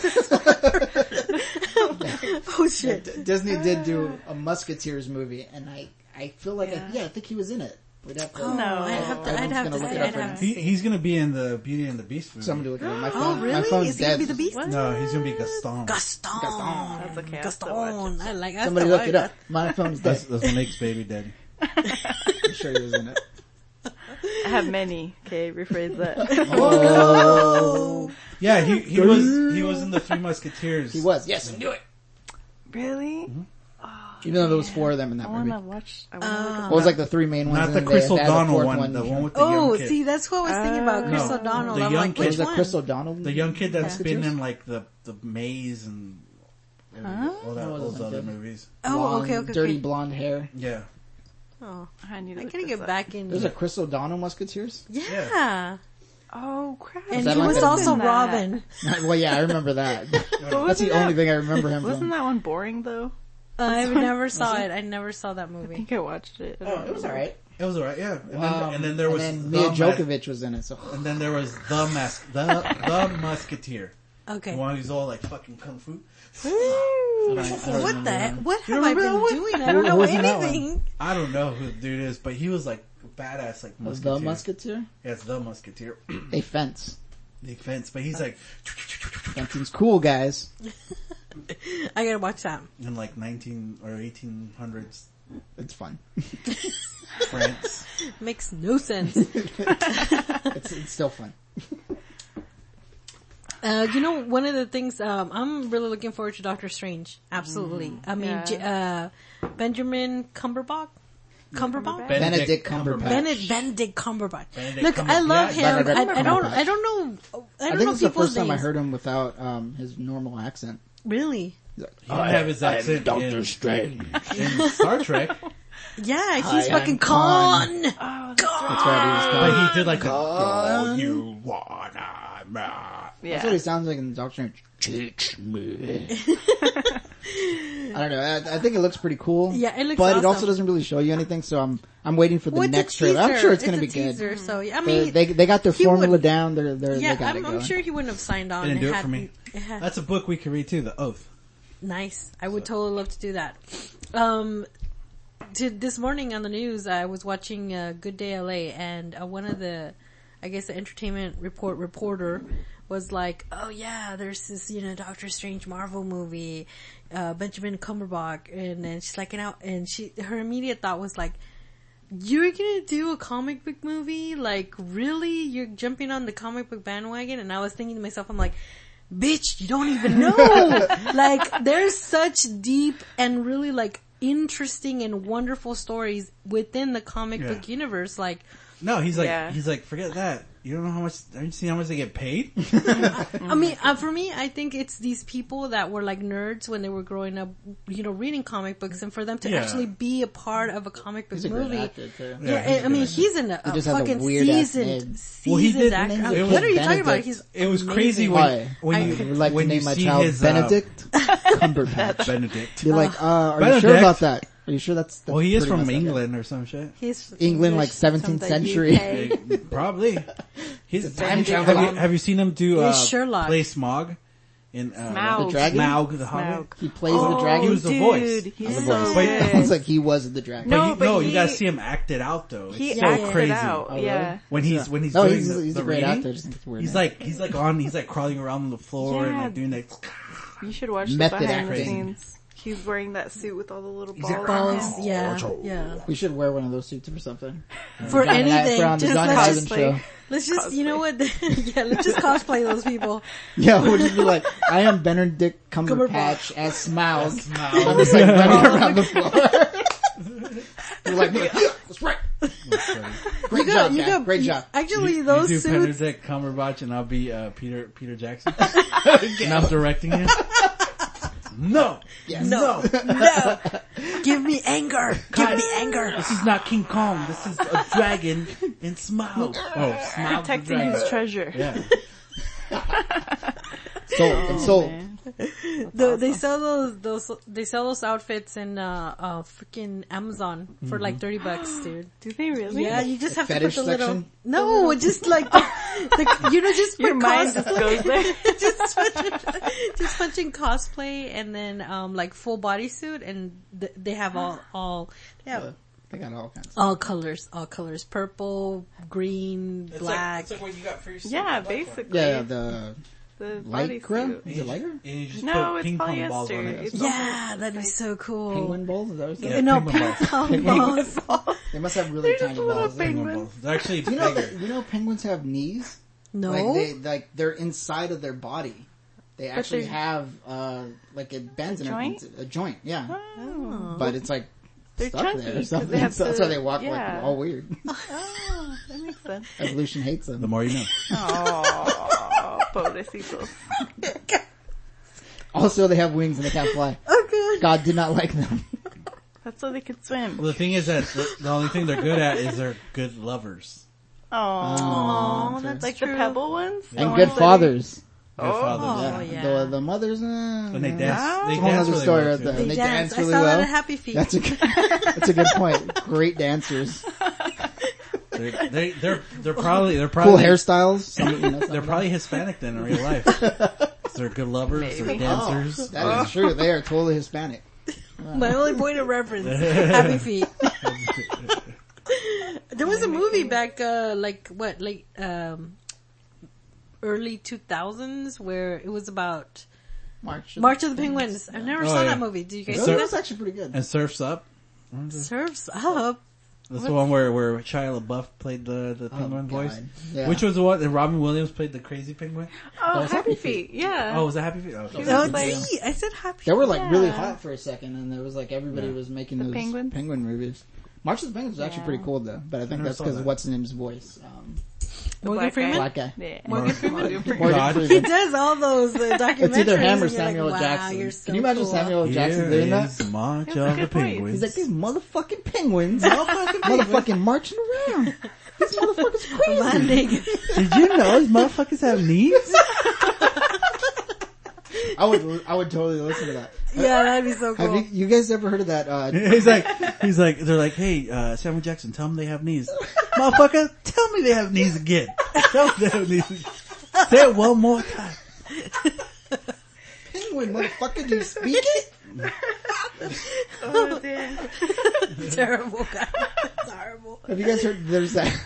A: Oh shit.
C: Disney did do a Musketeers movie, and I feel like
D: Yeah.
C: I think he was in it. We'd have to.
A: Oh,
D: No.
A: I'd have to. I'd
C: Everyone's
A: have
C: gonna
A: to
C: look
A: say.
C: it up
A: I'd
C: right
A: have
C: now.
A: to.
B: He's gonna be in the Beauty and the Beast movie.
C: Somebody look at it. My
A: Oh
C: phone.
A: really?
C: My phone's
A: Is he gonna
C: dead.
A: be the Beast?
D: What?
B: No, he's gonna be Gaston.
A: Gaston.
D: That's okay. I'll still watch
A: Gaston. I like.
C: Somebody look it up. My phone's dead.
B: That's Nate's baby daddy.
C: I'm sure he was in it.
D: I have many. Okay, rephrase that.
C: Oh,
B: Yeah, he was in the Three Musketeers.
C: he was. Yes, knew it.
D: Really?
C: Even though there was four of them in that
D: I want
C: movie.
D: to watch. I want to look
C: What
D: at
C: was like the three main ones?
B: Not
C: and
B: the
C: then
B: Chris
C: they had a
B: O'Donnell
C: fourth
B: one, the one with the
A: Oh,
B: young kid.
A: see, that's what I was thinking about. Chris
B: No,
A: O'Donnell.
B: the
A: I'm
B: young
A: like,
B: kid.
A: which
C: Was that
A: one?
C: Chris O'Donnell?
B: The young kid that's been
C: Musketeers?
B: in like the maze and all that,
C: No, it
B: those
C: wasn't
B: other
C: good.
B: movies.
A: Oh,
C: Blonde,
A: okay.
C: Dirty blonde hair.
B: Yeah.
A: Oh,
D: I need to
A: I
D: look
A: gotta
D: this
A: get
D: up.
A: back in.
C: There's a Chris O'Donnell Musketeers.
A: Yeah.
D: Oh crap!
A: And
C: that
A: he
C: like
A: was
C: the-
A: also
D: That.
A: Robin.
C: Well, yeah, I remember that.
D: But
C: That's the
D: wasn't
C: only
D: that-
C: thing I remember him
D: Wasn't
C: from.
D: that one boring though?
A: I never saw it. I never saw that
D: I
A: movie.
D: think I watched it. I don't
C: Oh, it was
D: remember.
C: alright.
B: It was alright, yeah. And then there was
C: and
B: the
C: Mia
B: mas-
C: Djokovic was in it. So
B: and then there was the Musketeer.
A: Okay.
B: The one who's all like fucking kung fu.
A: What the? What have I
B: remember
A: been
B: that one?
A: doing? I don't
C: Who
A: know
C: was in that one?
A: anything.
B: I don't know who the dude is, but he was like a badass like
C: was
B: Musketeer.
C: the Musketeer
B: Yeah, it's the Musketeer.
C: a fence?
B: The fence, but he's like
C: Fencing's cool, guys.
A: I gotta watch that.
B: in like 19 or 1800s
C: It's fun.
B: France.
A: Makes no sense.
C: It's still fun.
A: You know, one of the things I'm really looking forward to Doctor Strange. Absolutely. I mean,
D: Yeah.
A: Benjamin Cumberbatch. Cumberbatch?
C: Benedict Cumberbatch.
A: Benedict Cumberbatch.
B: Benedict
A: Look, I
B: Cumberbatch.
A: love
C: Yeah,
A: him.
C: Benedict
A: I don't
C: Cumberbatch.
A: know. I
C: I
A: don't
C: think
A: know
C: it's the
A: people's
C: first time I
A: names.
C: heard him without his normal accent.
A: Really?
B: He didn't have his accent in Star Trek,
A: Yeah,
C: Hi,
A: he's fucking
C: I'm Khan.
A: Khan.
C: That's right. He was
B: but
C: Khan.
B: he did like
C: Khan.
B: a you wanna
C: That's what he sounds like in Doctor Strange. Teach me. I don't know. I think it looks pretty cool.
A: Yeah, it looks
C: but
A: awesome.
C: it also doesn't really show you anything. So I'm waiting for the
A: Well, it's a
C: next trailer. I'm
A: teaser.
C: sure it's going to
A: It's
C: be
A: a
C: good.
A: teaser, so yeah, I mean,
C: They got their
A: he
C: formula
A: would-
C: down. They
A: yeah,
C: got it
A: I'm
C: going.
A: sure he wouldn't have signed on.
B: Didn't
A: It
B: do it
A: had-
B: for me.
A: it had-
B: That's a book we could read too, The Oath.
A: Nice. I would totally love to do that. This morning on the news, I was watching Good Day LA, and one of the, I guess the entertainment reporter was like, "Oh yeah, there's this, Doctor Strange Marvel movie, Benjamin Cumberbatch," and then she's like, her immediate thought was like, "You're gonna do a comic book movie? Like, really? You're jumping on the comic book bandwagon?" And I was thinking to myself, I'm like, bitch, you don't even know. Like, there's such deep and really like interesting and wonderful stories within the comic book universe. Like,
B: No, he's like,
D: Yeah.
B: forget that. You don't know how much, haven't you seen how much they get paid?
A: I mean, for me, I think it's these people that were like nerds when they were growing up, reading comic books, and for them to
B: Yeah.
A: actually be a part of a comic book
C: He's a great
A: movie.
C: actor too.
A: Yeah,
B: he's
A: I mean,
B: good.
A: he's in a
C: just has a
A: fucking
C: weird-ass
A: seasoned
C: name.
B: Well, he did-
A: actor.
C: it was
A: What are you talking about?
C: Benedict.
A: He's
B: It was
A: amazing.
B: crazy
C: Why?
B: when
C: I
B: you
C: would like
B: when
C: to
B: you
C: name my
B: see
C: child
B: his,
C: Benedict Cumberbatch.
B: Benedict.
C: Be like, are you
B: Benedict.
C: sure about that? Are you sure that's
B: Well, he is
C: pretty
B: from
C: messed up?
B: England or some shit.
A: He's
C: England,
A: English
C: like 17th
A: from the
C: century.
A: UK.
B: Probably. He's
C: time
B: have
C: traveler.
B: have you seen him do
A: He's Sherlock.
B: play Smog in
D: Smaug.
C: The dragon?
B: Smaug the Hobbit?
C: He plays the dragon.
B: He was the
D: dude,
B: voice.
D: He's
C: The
D: so
C: voice.
B: But-
C: It's like he was the dragon.
D: No, but
B: you
D: he-
B: gotta see him act it out though. It's
D: He
B: so
D: acted
B: crazy.
D: out.
C: Oh, really?
D: Yeah.
B: When he's
C: No,
B: doing
C: he's
B: the
C: a great
B: reading,
C: actor. I just think it's a weird
B: he's
C: name.
B: like crawling around on the floor and
D: Yeah.
B: like doing that.
D: You should watch
C: Method
D: the behind the
C: acting.
D: scenes. He's wearing that suit with all the little
B: He's like,
D: balls. on
A: Balls,
D: him.
A: yeah.
C: We should wear one of those suits or something.
A: For
C: John and I-
A: anything,
C: for on the
A: just
C: John
A: let's
C: Ivan
A: just,
C: show.
A: let's just, you know what? Yeah, let's just cosplay those people.
C: Yeah, we'll just be like, I am Benedict Cumberbatch
A: Cumberbatch.
C: as Smaug.
B: Smaug.
C: I'm just like running around the floor. You're like, yeah, that's right. Great job, man. Great job.
A: Actually,
B: You
A: those
B: do
A: suits.
B: Benedict Cumberbatch and I'll be Peter Jackson, and I'm directing him. No,
C: Yes.
A: No, no. Give me anger. Give me anger.
B: this is not King Kong. This is a dragon in Smaug. Oh, Smaug the
D: Protecting
B: dragon.
D: his treasure.
B: Yeah.
C: So,
A: They sell those outfits in freaking Amazon for like $30, dude.
D: Do they really?
A: Yeah, you just have to put
C: fetish
A: the little.
C: section?
A: No, just like just
D: Your
A: put
D: mind just goes there.
A: just punching cosplay and then like full bodysuit, and they have all they have
C: they got all kinds.
A: all colors, purple, green, black.
B: It's like what you got for your
D: Yeah, basically.
C: Yeah, the
D: The
C: lycra?
D: bodysuit.
C: Is it lycra?
B: And you just
D: No,
B: put
D: it's
B: ping pong balls on
D: polyester.
B: it.
D: It's
A: Yeah, that'd be so cool.
C: Penguin balls? Is that what
B: Yeah,
C: it's
A: No,
B: penguin
A: ping
B: balls.
A: pong balls.
C: They must have really
D: They're just
C: tiny
D: little
C: balls.
D: penguins.
B: Penguin balls. They're actually
C: Do you know
B: bigger.
C: that, penguins have knees?
A: No,
C: They're inside of their body. They actually
D: they're-
C: have, like it bends in
D: joint?
C: a joint, yeah.
A: Oh.
C: But it's like
D: They're
C: stuck
D: chunky,
C: there or
D: 'cause
C: something.
D: they have
C: So that's
D: to-
C: why they walk like
D: yeah.
C: all weird.
D: Oh, that makes sense.
C: Evolution hates
B: The
C: them.
B: more you know.
D: Oh, pobrecitos.
C: Also, they have wings and they can't fly.
A: Oh, good.
C: God did not like them.
D: That's so they can swim.
B: Well, the thing is that the only thing they're good at is they're good lovers.
D: Oh,
C: okay.
D: that's like the pebble ones. The
C: And
D: ones
C: good
D: that-
C: fathers.
B: Good
D: Oh.
B: fathers.
A: yeah.
C: The mothers,
B: And they
C: yeah.
B: dance. They
C: It's a whole
B: dance
C: other
B: really
C: story
B: well,
C: right
B: too.
C: there.
A: They
C: They
A: dance.
C: dance
A: I
C: really
A: saw that
C: well.
A: at Happy Feet.
C: That's a good point. Great dancers.
B: They're probably
C: Cool hairstyles. Somebody,
B: they're probably Hispanic then in real life. They're good lovers. They're
D: Maybe.
B: dancers.
C: That is true. They are totally Hispanic.
A: My only point of reference, Happy Feet. There was a movie back, early 2000s where it was about March of the Penguins. I never
B: Oh,
A: saw
B: yeah.
A: that movie. Did you guys
B: So-
A: see
C: That's
A: that?
C: actually pretty good.
B: And Surf's Up.
A: Surf's Up.
B: That's the one where Shia LaBeouf played the penguin voice.
C: God. Yeah.
B: Which was the one that Robin Williams played the crazy penguin?
D: Oh,
C: was
D: Happy
C: Happy
D: Feet. Yeah.
B: Oh, was that Happy Feet? Oh, okay.
A: No,
D: like-
A: see, I said Happy
C: They were like really
D: Yeah.
C: hot for a second, and there was like everybody was making those
D: penguins?
C: penguin movies. March of the Penguins is actually pretty cool though, but I think that's because what's his name's voice.
A: Morgan Freeman?
C: Black guy.
D: Yeah.
A: Morgan Freeman?
B: God.
A: He does all those documentaries.
C: It's either him or
A: and you're
C: Samuel
A: like,
C: Jackson.
A: You're so
C: Can you imagine
A: cool.
C: Samuel L. Jackson doing that?
B: March
D: That's a
B: of the
D: good point.
B: Penguins.
C: He's like, these motherfucking penguins, motherfucking marching around. These motherfuckers crazy.
A: My nigga.
B: Did you know these motherfuckers have knees?
C: I would totally listen to that.
A: Yeah, that'd be so cool.
C: Have you guys ever heard of that?
B: He's like, they're like, hey, Samuel Jackson, tell them they have knees. Motherfucker, tell me they have knees again. Tell me they have knees again. Say it one more time.
C: Penguin, motherfucker, do you speak it?
D: Oh, damn.
A: Terrible guy. It's horrible.
C: Have you guys heard? There's that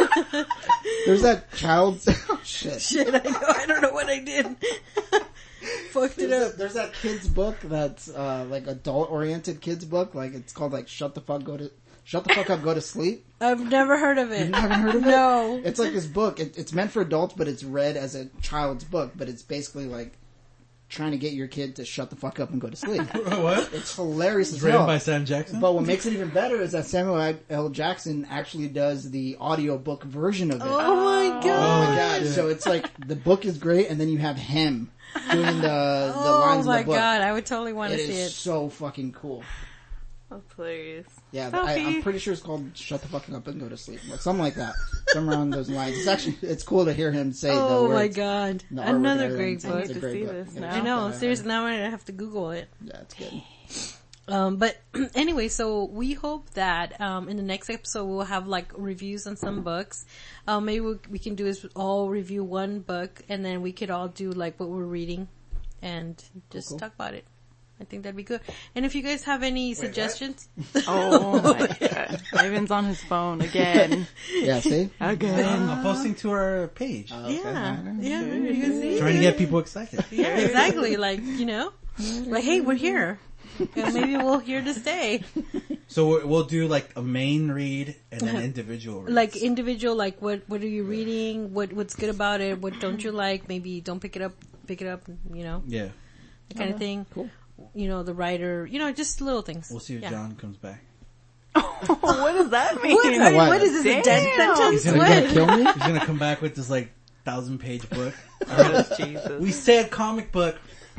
C: child's. Oh shit.
A: Shit, I know. I don't know what I did. Fucked it up.
C: There's that kid's book that's like adult oriented kids book. Like it's called like Shut the Fuck Up, Go to Sleep.
A: I've never heard of it.
C: You haven't heard of it?
A: No.
C: It's like this book. It's meant for adults, but it's read as a child's book. But it's basically like trying to get your kid to shut the fuck up and go to sleep.
B: What?
C: It's hilarious as
B: Written
C: hell.
B: by Sam Jackson?
C: But what makes it even better is that Samuel L. Jackson actually does the audiobook version of it.
A: Oh my god.
C: Oh my god! So it's like the book is great, and then you have him doing the lines
A: Oh
C: in
A: my
C: the book.
A: god, I would totally want to
C: It
A: see
C: is
A: it.
C: so fucking cool.
D: That's hilarious.
C: Yeah,
D: Sophie.
C: I'm pretty sure it's called "Shut the Fuck Up and Go to Sleep," or something like that. Somewhere around those lines. It's cool to hear him say the
A: Oh
C: words.
A: my god.
C: The artwork
A: Another
C: and
A: great
C: everything.
A: book.
C: It's a
D: I need to
C: great
D: see
C: book.
D: this
C: Yeah,
D: now.
A: I know,
C: it's
A: seriously, now I'm gonna have to Google it.
C: Yeah, it's good.
A: But anyway, so we hope that in the next episode we'll have like reviews on some books. Maybe what we can do is all review one book, and then we could all do like what we're reading and just talk about it. I think that'd be good. And if you guys have any suggestions,
D: Oh my god. Ivan's on his phone again.
C: Yeah, see?
D: Again.
B: I'm posting to our page.
A: yeah, you can see.
B: Trying to get people excited.
A: Yeah, exactly. Like, you know, like, hey, we're here. And maybe we're here to stay.
B: So we'll do like a main read and then individual reads.
A: Like individual, like what are you reading? What's good about it? What don't you like? Maybe don't pick it up, you know,
B: Yeah.
A: that kind of thing.
C: Cool.
A: You know, the writer, you know, just little things.
B: We'll see if
A: Yeah.
B: John comes back.
D: What does that mean?
A: What is this, a death
D: Damn.
A: sentence?
C: Are you gonna
A: What?
C: kill me?
B: He's gonna come back with this like 1,000-page book.
D: Oh, Jesus.
B: We said comic book.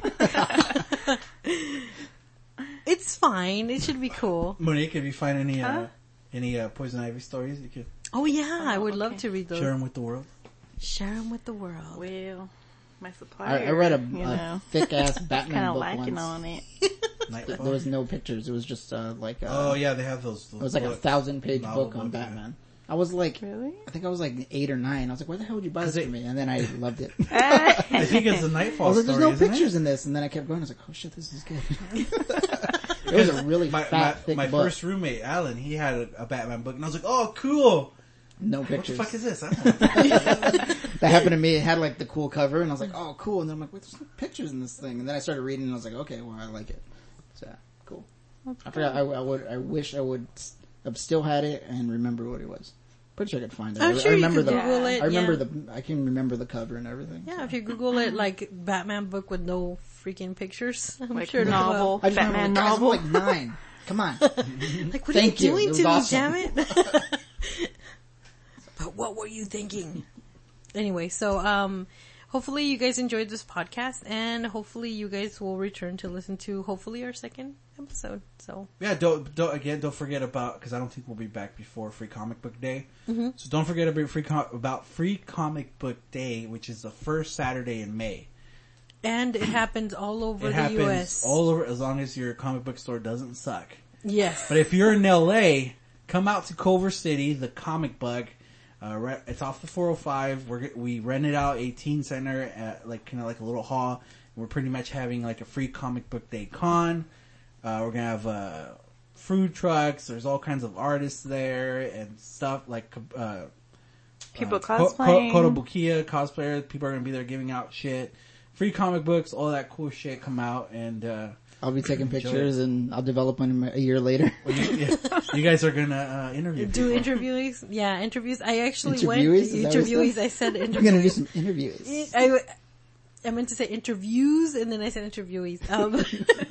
A: It's fine. It should be cool.
B: Monique, if you find any Poison Ivy stories, you could
A: Oh yeah, I would love
D: okay.
A: to read those.
B: share them with the world.
A: Share them with the world.
D: Well, my supplier.
C: I read a
D: know,
C: thick ass
D: kind
C: Batman
D: of
C: book
D: lacking
C: once.
D: on it.
B: Nightfall.
C: There was no pictures. It was just like
B: Oh yeah, they have those.
C: it was like a 1,000-page
B: Novel
C: book on
B: books, yeah.
C: Batman. I was like,
D: Really?
C: I think I was like 8 or 9. I was like, why the hell would you buy this
B: Cause
C: for me? And then I loved it.
B: I think it's a
C: I
B: Nightfall
C: was like,
B: story.
C: there's no
B: isn't
C: pictures
B: it?
C: in this. And then I kept going. I was like, oh shit, this is good. It was a really fat, thick
B: my
C: book.
B: first roommate, Alan, he had a Batman book, and I was like, "Oh, cool!
C: No
B: What
C: pictures.
B: the fuck is this?" I don't know.
C: That happened to me. It had like the cool cover, and I was like, oh, cool. And then I'm like, wait, there's no pictures in this thing. And then I started reading, and I was like, okay, well, I like it. So, cool. I forgot. I wish I would have still had it and remember what it was. Pretty sure I could find it.
A: I'm sure
C: I
A: you
C: remember
A: could
C: the.
A: Google it.
C: I remember
A: yeah.
C: I can remember the cover and everything.
A: Yeah, if you Google it, like Batman book with no freaking pictures, I'm
D: Like
A: sure it'll come
D: novel.
A: up.
C: I just
D: Batman
C: remember, guys, I'm
D: novel.
C: like 9. Come on.
A: Like, what
C: Thank
A: are you
C: you.
A: doing
C: It
A: to
C: was
A: me,
C: awesome.
A: damn it? But what were you thinking? Anyway, so hopefully you guys enjoyed this podcast, and hopefully you guys will return to listen to hopefully our second episode. So
B: Yeah, don't forget about, because I don't think we'll be back before Free Comic Book Day. Mm-hmm. So don't forget about Free Comic Book Day, which is the first Saturday in May.
A: and it happens all over
B: It
A: the
B: happens
A: U.S.
B: all over, as long as your comic book store doesn't suck.
A: Yes,
B: But if you're in LA, come out to Culver City, the Comic Bug. It's off the 405. We rented out a teen center at kind of like a little hall. We're pretty much having like a free comic book day con. We're gonna have food trucks. There's all kinds of artists there and stuff like
D: People cosplaying.
B: Kotobukiya cosplayers. People are gonna be there giving out shit. Free comic books, all that cool shit. Come out and
C: I'll be taking
B: enjoy
C: pictures
B: it.
C: and I'll develop one a year later.
B: you guys are gonna interview
A: do
B: people.
A: interviews. Yeah, interviews. I actually went
C: Interviewees? Is that what you
A: interviewees.
C: said?
A: I said
C: We're
A: interviews.
C: gonna do some interviews.
A: I meant to say interviews, and then I said interviewees.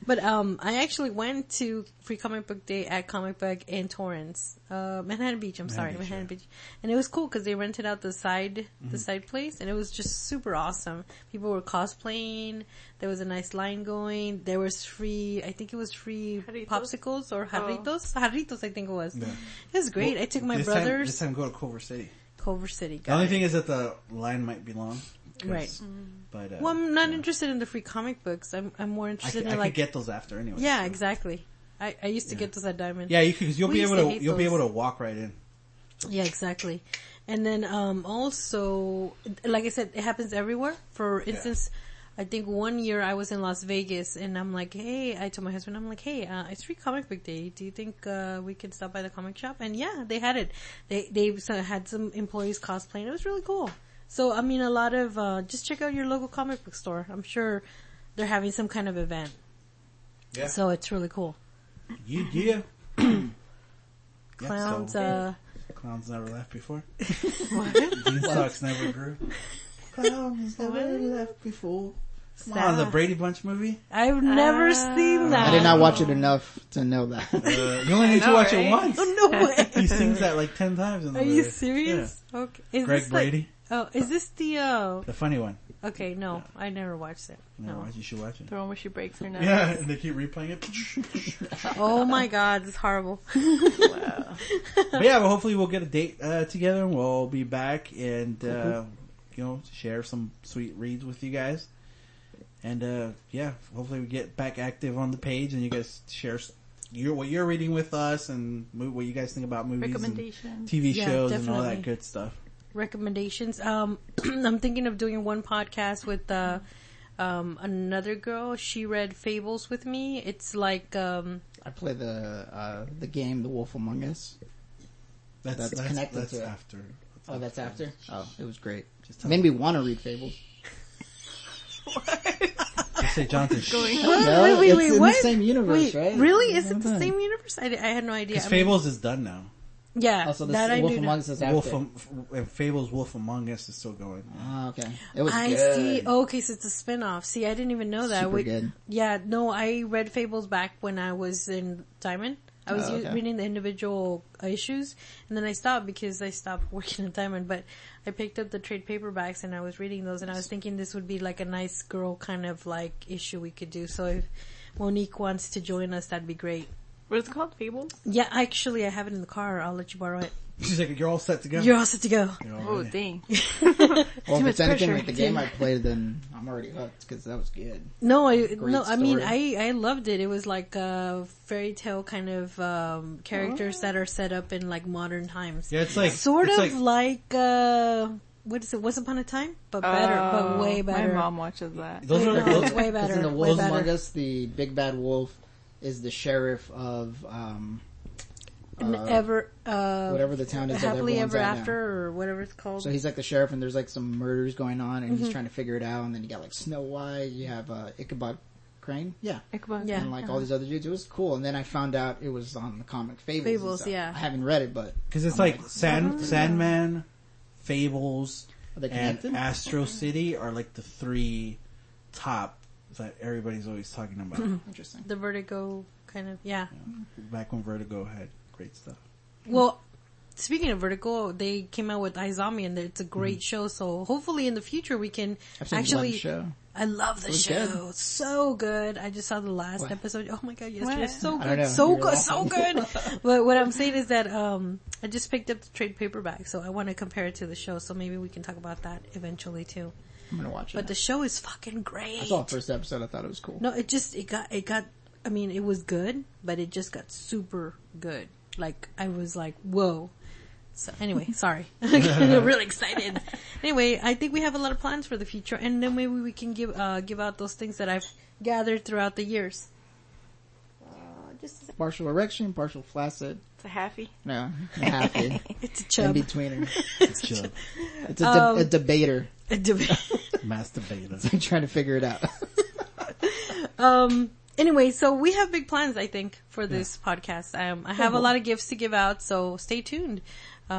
A: But I actually went to Free Comic Book Day at Comic Book in Torrance, Manhattan Beach. Manhattan Beach, and it was cool because they rented out the side place, and it was just super awesome. People were cosplaying. There was a nice line going. There was free. I think it was free
D: Jarritos?
A: popsicles or jarritos. Jarritos, I think it was.
B: Yeah.
A: It was great. I took my
B: This
A: brothers.
B: time go to Culver City.
A: Culver City.
B: The only thing is that the line might be long.
A: Right.
B: But,
A: Well, I'm not interested in the free comic books. I'm more interested
B: I
A: in like
B: could get those after anyway.
A: yeah, exactly. I used to get those at Diamond.
B: Yeah, because you'll
A: We
B: be
A: used
B: able
A: to
B: to
A: hate
B: you'll be
A: those.
B: able to walk right in.
A: Yeah, exactly. And then also, like I said, it happens everywhere. For instance, I think one year I was in Las Vegas and I'm like, hey, I told my husband, I'm like, hey, it's Free Comic Book Day. Do you think we can stop by the comic shop? And yeah, they had it. They had some employees cosplaying. It was really cool. So, I mean, a lot of, just check out your local comic book store. I'm sure they're having some kind of event.
B: Yeah.
A: So it's really cool.
B: Yeah.
A: Clowns,
B: Clowns never left before.
A: what?
B: Beanstalks never grew. Clowns never left before. Come on, the
A: Sad.
B: Brady Bunch movie.
A: I've never seen that.
C: I did not watch it enough to know that.
B: You only need to
D: know,
B: watch
D: right?
B: it once.
A: Oh, no way.
B: He sings that like 10 times in the
A: Are
B: movie.
A: you serious? Okay. Is
B: Greg
A: this
B: Brady,
A: is this the,
B: the funny one.
A: okay, no, I never watched it. No.
B: You should watch it.
D: The one where she breaks her nose.
B: Yeah, and they keep replaying it.
A: Oh my god, it's horrible.
D: Wow.
B: But yeah, well, hopefully we'll get a date together and we'll be back and share some sweet reads with you guys. And yeah, hopefully we get back active on the page and you guys share what you're reading with us and what you guys think about movies and
D: Recommendations.
B: TV
A: Yeah,
B: shows and all
A: definitely.
B: that good stuff.
A: Recommendations. I'm thinking of doing one podcast with, another girl. She read Fables with me. It's like,
C: I play the game, The Wolf Among Us. That's connected
B: that's
C: to it.
B: after.
C: Oh, that's after? Oh, it was great.
B: Just
C: Made me want to read Fables.
B: Just say Jonathan.
A: what?
C: No,
A: wait,
C: it's in
A: what?
C: the same universe,
A: Wait,
C: right?
A: really? Is it the
C: Yeah.
A: same universe? I had no idea.
B: Because
A: I mean,
B: Fables is done now.
A: yeah,
C: Also, the
A: that I
C: Wolf
A: do.
C: Among Us is after.
B: Fables Wolf Among Us is still going.
C: Oh, okay. It was
A: I
C: good.
A: see. Oh, okay, so it's a spin-off. See, I didn't even know that.
C: Super good.
A: Yeah, no, I read Fables back when I was in Diamond. I was
C: Oh, okay.
A: reading the individual issues, and then I stopped because I stopped working at Diamond, but I picked up the trade paperbacks and I was reading those, and I was thinking this would be like a nice girl kind of like issue we could do. So if Monique wants to join us, that'd be great.
D: What is it called? Fables?
A: Yeah, actually, I have it in the car. I'll let you borrow it.
B: She's like, you're all set to go.
A: You're all set to go.
B: You're all
D: Oh,
B: ready.
D: dang.
C: Well,
D: Too
C: if
D: much
C: it's anything
D: pressure.
C: like the game I played, then I'm already hooked because that was good.
A: No, I
C: Great
A: mean,
C: story.
A: I loved it. It was like fairy tale kind of characters that are set up in like modern times.
B: Yeah, it's like
A: Sort
B: it's
A: of like what is it? Once Upon a Time, but better, but way better.
D: My mom watches that.
B: those are
A: No,
B: those,
A: it's way
C: Because
A: better.
C: in The
A: way
C: Wolf
A: better.
C: Among Us, the big bad wolf is the sheriff of
A: whatever
C: the town is that
A: happily
C: everyone's
A: ever
C: at now.
A: after or whatever it's called.
C: So he's like the sheriff, and there's like some murders going on, and he's trying to figure it out. And then you got like Snow White, you have Ichabod Crane, yeah,
D: Ichabod.
A: Yeah.
C: and like all these other dudes. It was cool. And then I found out it was on the comic Fables. and
A: Fables,
C: stuff.
A: yeah.
C: I haven't read it, but
B: because it's
C: I'm
B: like Sandman, Fables,
C: are they
B: and
C: connected?
B: Astro City are like the three top that everybody's always talking about.
C: Interesting.
A: the Vertigo kind of, yeah.
B: Back when Vertigo had great stuff.
A: Well, speaking of Vertigo, they came out with iZombie, and it's a great show. So hopefully in the future we can
C: I've seen
A: actually.
C: one show.
A: I love the
C: was
A: show.
C: good.
A: So good. I just saw the last
C: What?
A: episode. Oh my god, yesterday.
D: What?
A: So
C: I don't
A: good.
C: know.
A: So
C: You're
A: good. So
C: laughing.
A: good. But what I'm saying is that, I just picked up the trade paperback, so I want to compare it to the show, so maybe we can talk about that eventually too.
C: I'm gonna watch it.
A: But the show is fucking great.
C: I saw the first episode. I thought it was cool.
A: No, it got, I mean, it was good, but it just got super good. Like, I was like, whoa. So anyway, sorry. I'm really excited. Anyway, I think we have a lot of plans for the future, and then maybe we can give out those things that I've gathered throughout the years. Just
C: Partial erection, partial flaccid.
D: It's a halfie.
C: No, happy.
A: it's a
C: In
A: chub.
C: betweener.
B: It's chill.
C: It's a debater.
B: Masturbator.
C: I'm trying to figure it out.
A: Anyway, so we have big plans, I think, for this podcast. I have a lot of gifts to give out, so stay tuned.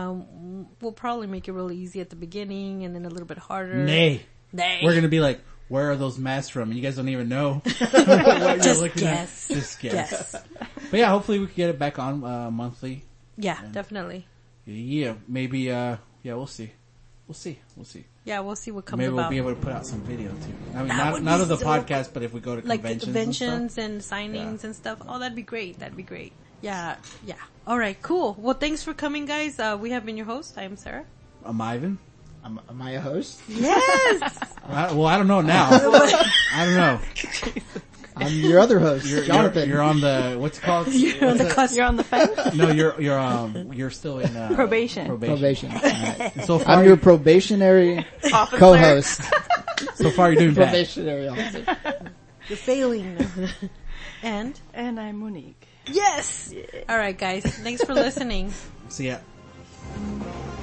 A: We'll probably make it really easy at the beginning and then a little bit harder.
B: Nay.
A: Nay.
B: We're gonna be like, where are those masks from? And you guys don't even know what you're
A: Just
B: looking
A: guess.
B: at. Just guess.
A: Yes.
B: But yeah, hopefully we can get it back on monthly.
A: Yeah, definitely.
B: Yeah, maybe. Yeah, we'll see. We'll see.
A: Yeah, we'll see what comes
B: Maybe
A: about.
B: we'll be able to put out some video too. I mean,
A: That would
B: not
A: be
B: of the
A: so
B: podcast, but if we go to
A: like
B: conventions,
A: and signings and stuff. Oh, that'd be great. Yeah. All right, cool. Well, thanks for coming, guys. We have been your host. I am Sarah.
B: I'm Ivan.
C: Am I a host?
A: Yes.
B: Well, I don't know now. I don't know.
C: I'm your other host, Jonathan.
B: You're on the what's it called?
A: You're on the cusp.
D: You're on the fence.
B: No, you're still in
D: Probation.
C: probation. Alright.
B: So far,
C: I'm your probationary
D: Officer.
C: co-host.
B: so far you're doing bad.
C: Probationary officer.
A: You're failing. And
D: I'm Monique.
A: yes. All right, guys. Thanks for listening.
B: See ya.